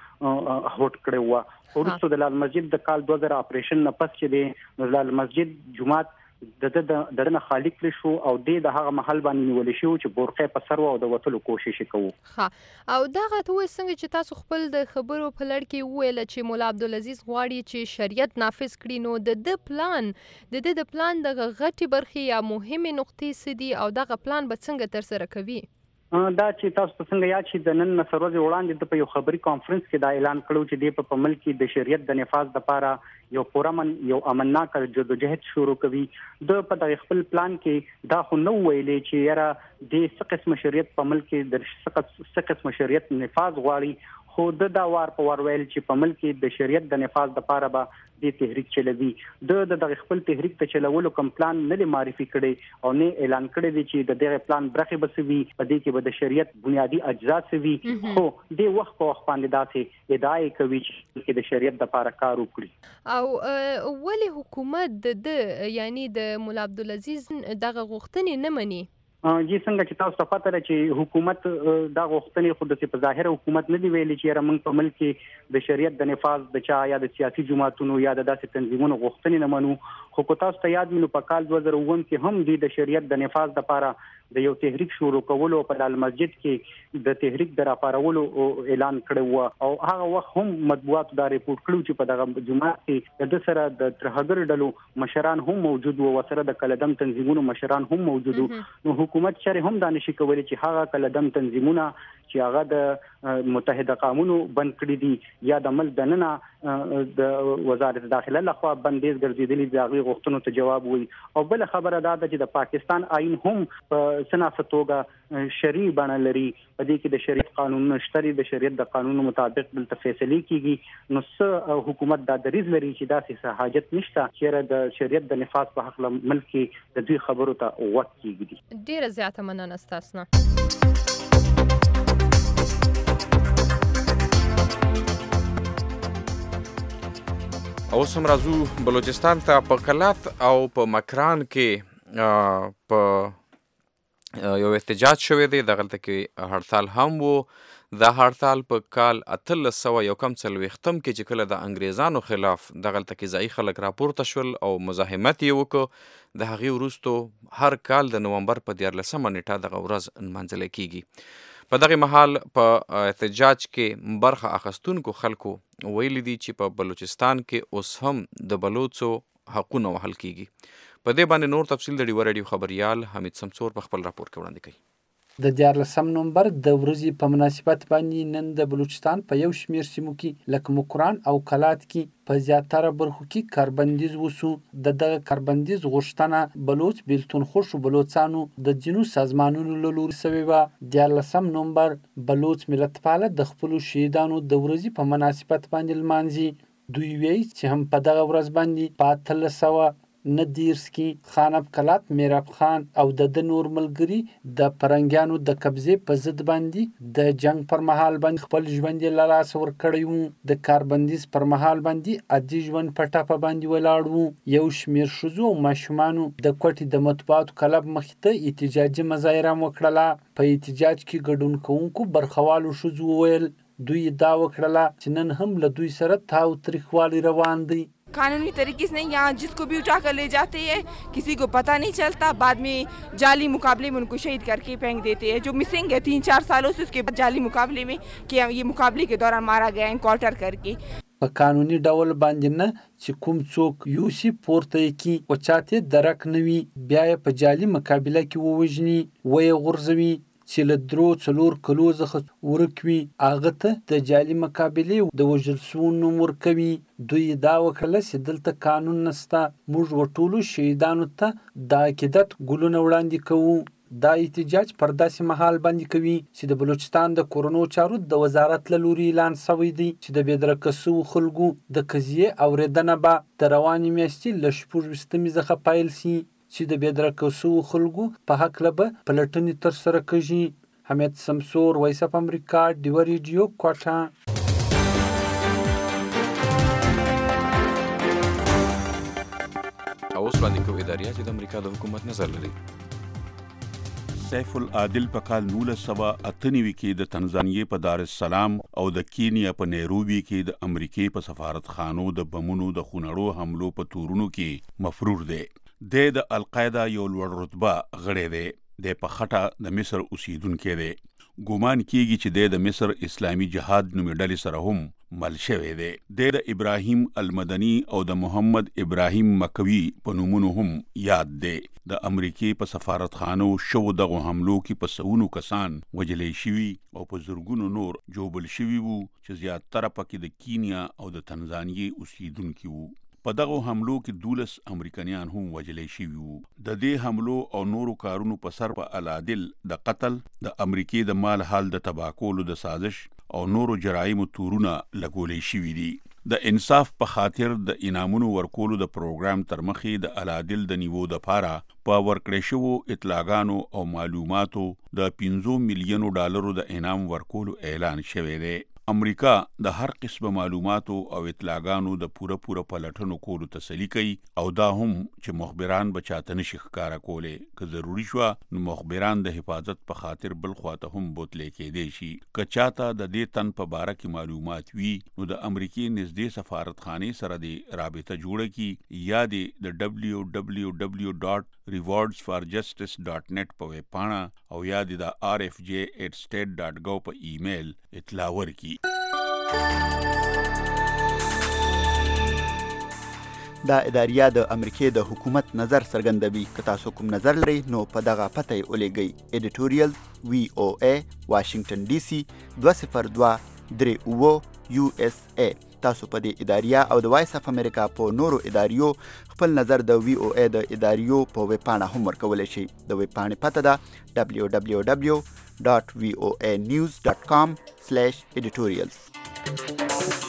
هوټ کړو. وروسته د لال مسجد د کال دوه زره اپریشن نه پس چې د لال مسجد جماعت د د دنه خالق کړی شو او د هغه محل باندې نیول شو چې بورقه په سر او د وټلو کوشش کوو. ها او دا غته وې څنګه چې تاسو خپل د خبرو په لړ کې ویل چې مولا عبدالعزيز غواړي چې شریعت نافذ کړي، نو د د پلان د د پلان د غټي برخې یا مهمه نقطې سدي او دغه پلان به څنګه تر سره کوي؟ دا چې تاسو په څنګه یاد شي د نن سروز وړاندې د په یو خبري کانفرنس کې دا اعلان کړو چې د په ملک کې د شریعت د نفاذ لپاره یو پرامن یو امنناک جدوجہد شروع کوي. د په دغه خپل پلان کې دا خو نو ویلې چې یاره د څه قسم شریعت په ملک کې د څه قسم شریعت نفاذ غواړي، خو د دا وار په وار ویل چې په ملک کې د شریعت د نفاذ لپاره به د تحریک چلوي. د دغه خپل تحریک ته چلولو کوم پلان نه لري معرفي کړي او نه اعلان کړی دی چې د دغه پلان برخه بسوي په دې کې به د شریعت بنیادی اجزا سوي، خو د وخت په وخت باندې داسې ادعای کوي چې د شریعت لپاره کار وکړي. او ولی حکومت د یعنی د مولا عبدالعزيز دغه غوښتنې نه مني؟ جی څنګه چې تاسو ته پته ده چې حکومت دا غوښتنې خود په ظاهر حکومت نه دی ویلي چې موږ په ملک کې د شریعت د نفاذ د چا یا د سیاسي جماعتونو یا د داسې تنظیمونو غوښتنې نه منو. خو کو تاسو ته یاد مینو په کال دوه زره اووه کې هم د شریعت د نفاذ لپاره د یو تحریک شروع کولو په لال مسجد کې د تحریک د راپارولو اعلان کړو او هغه وخت هم مطبوعات دا ریپورت کړو چې په دغه جماعت کې د سره د ترهګر ډلو مشران هم موجود وو، سره د کلدم تنظیمونو مشران هم موجود وو. نو حکومت چره هم دانش کوي چې هغه کلدم تنظیمونه چې هغه د متحده قومونو بند کړی دي یا د ملک دننه د وزارت داخله لخوا بندیز ګرځیدلي دي، هغه غوښتنو ته جواب وي. او بل خبره دا ده چې د پاکستان آئین هم په سناسه توګه شرعي بڼه لري، په دې کې د شریعت قانون نشته، د شریعت د قانون مطابق دلته فیصله کیږي. نو څه حکومت دا دریز لري چې داسې حاجت نشته چې د شریعت د نفاذ په حق ملک کې د دوی خبرو ته وخت کیږي. ډیره زیاته مننه ستاسو. اوس هم راځو بلوچستان ته. په کلات او په مکران کې په یو احتجاج شوی دی، دغلته کې هړتال هم وو. دا هړتال په کال اتلس سوه یو کم څلوېښتم کې چې کله د انګریزانو خلاف دغلته کې ځایي خلک راپورته شول او مزاحمت یې وکړو، د هغې وروستو هر کال د نومبر په دیارلسمه نیټه دغه ورځ نمانځلی کیږي. په دغه مهال په احتجاج کې برخه اخیستونکو خلکو ویلي دي چې په بلوچستان کې اوس هم د بلوڅو حقونه وهل کیږي. په دې باندې نور تفصیل د ډیوه راډیو خبریال حمید سمسور په خپل راپور کې وړاندې کوي. د دیارلسم نومبر د ورځې په مناسبت باندې نن د بلوچستان په یو شمیر سیمو کې لکه مکران او کلات کې په زیاتره برخو کې کاربندیز وسو. د دغه کاربندیز غوښتنه بلوچ بیلتون خوشو بلوچستانو د جنو سازمانونو له لوري شوې وه. دیارلسم نومبر بلوچ ملتپاله د خپلو شهیدانو د ورځې په مناسبت باندې لمانځي. دوی وایي چې هم په دغه ورځ باندې په اتلس سوه نه دیرش کې خان افکلات میراب خان او د د نور ملګري د پرنګیانو د قبضې په ضد باندې د جنگ پر مهال باندې خپل ژوند یې له لاسه ورکړی وو. د کاربندیز پر مهال باندې عادي ژوند په ټاپه باندې ولاړ وو. یو شمېر ښځو او ماشومانو د کوټې د مطبوعاتو کلب مخې ته احتجاجي مظاهره هم وکړله. په احتجاج کې ګډون کوونکو برخوالو ښځو وویل دوی دا وکړله چې نن هم له دوی سره تاو تریخوالی روان دی. कानूनी तरीके से नहीं, यहाँ जिसको भी उठा कर ले जाते हैं किसी को पता नहीं चलता, बाद में जाली मुकाबले में उनको शहीद करके फेंक देते हैं. जो मिसिंग है तीन चार सालों से, उसके बाद जाली मुकाबले में कि ये मुकाबले के दौरान मारा गया एनकाउंटर करके. په قانوني ډول باندې نه چې کوم څوک یوسي پورته کی او چاته درک نوي بیا په جالي مقابله کې ووجني وې غرزوي چې له درو څلور کلو څخه ورکوي هغه ته د جالي مقابلې د وژل سوو نوم ورکوي. دوی دا وکړله چې دلته قانون نسته، موږ ورټولو شهیدانو ته د عقیدت ګلونه وړاندې کوو. دا احتجاج پر داسې مهال باندې کوي چې د بلوچستان د کورونو چارو د وزارت له لوري اعلان شوی دی چې د بېدرکه سوو خلکو د قضیې اورېدنه به د روانې میاشتې له شپږ ویشتمې څخه پیل شي چې د بېدرکه شوو خلکو په هکله به پلټنې ترسره کړي. حمید سمسور، وایس اف امریکا، ډیوه ریډیو، کوټه. او اوس وړاندې کوو اداریه چې د امریکا د حکومت نظر لري. سیف العادل په کال نولس سوه اته نوي کې د تنزانیې په دارالسلام او د کینیا په نیروبي کې د امریکې په سفارتخانو د بمونو د خونړو حملو په تورونو کې مفرور دی. دی د القاعده یو لوړ رتبه غړی دی. دی په خټه د مصر اوسیدونکی دی. ګومان کیږي چې دی د مصر اسلامي جهاد نومې ډلې سره هم مل شوی دی. دی د ابراهیم المدني او د محمد ابراهیم مکوي په نومونو هم یاد دی. د امریکې په سفارتخانو شو دغه حملو کې په سونو کسان وجلې شوي او په زرګونو نور جوبل شوي وو چې زیاتره پکې د کینیا او د تنزانیې اوسیدونکي وو. په دغه حملو کې دولس امریکایان هم وجلې شوي وو. د دې حملو او نورو کارونو په سر په العادل د قتل، د امریکې د مال حال د تباه کولو د سازش او نورو جرایمو تورونه لګولې شوي دي. د انصاف په خاطر د انعامونو ورکولو د پروګرام تر مخې د العادل د نیوو د پاره په ورکړې شوو اطلاعاتو او معلوماتو د پنځه میلیونو ډالرو د انعام ورکولو اعلان شوی دی. امریکا د هر قسم معلوماتو او اطلاعاتو د پوره پوره پلټنو کولو تسلی کوي او دا هم چې مخبران به چاته نشي ښکاره کولی. که ضروري شوه نو مخبران د حفاظت په خاطر بل خواته هم بوتلی کېدی شي. که چاته د دې تن په باره کې معلومات وي نو د امریکې نږدې سفارتخانې سره د رابطه جوړه کړي یا د ډبلیو ډبلیو ډبلیو ډاټ ریوارډز فار جسټس ډاټ نت په ویب پاڼه او یا د آر اف جے ایٹ سټیټ ډاټ ګو په ایمیل اطلاع ورکړي. دا اداریه د امریکې د حکومت نظر څرګندوي. که تاسو کوم نظر لرئ نو په دغه پته یې ولیږئ. ایډیټوریل وی او ای واشنگټن ډي سي دوه صفر دوه درې اووه یو اس ای. تاسو په دې اداریه او د وایس اف امریکا په نورو اداریو خپل نظر د وی او ای د اداریو په ویب پاڼه هم ورکولی شئ. د ویب پاڼې پته ده ډبلیو ډبلیو ډبلیو ډاټ وی او ای نیوز ډاټ کام سلیش ایډیټوریلز.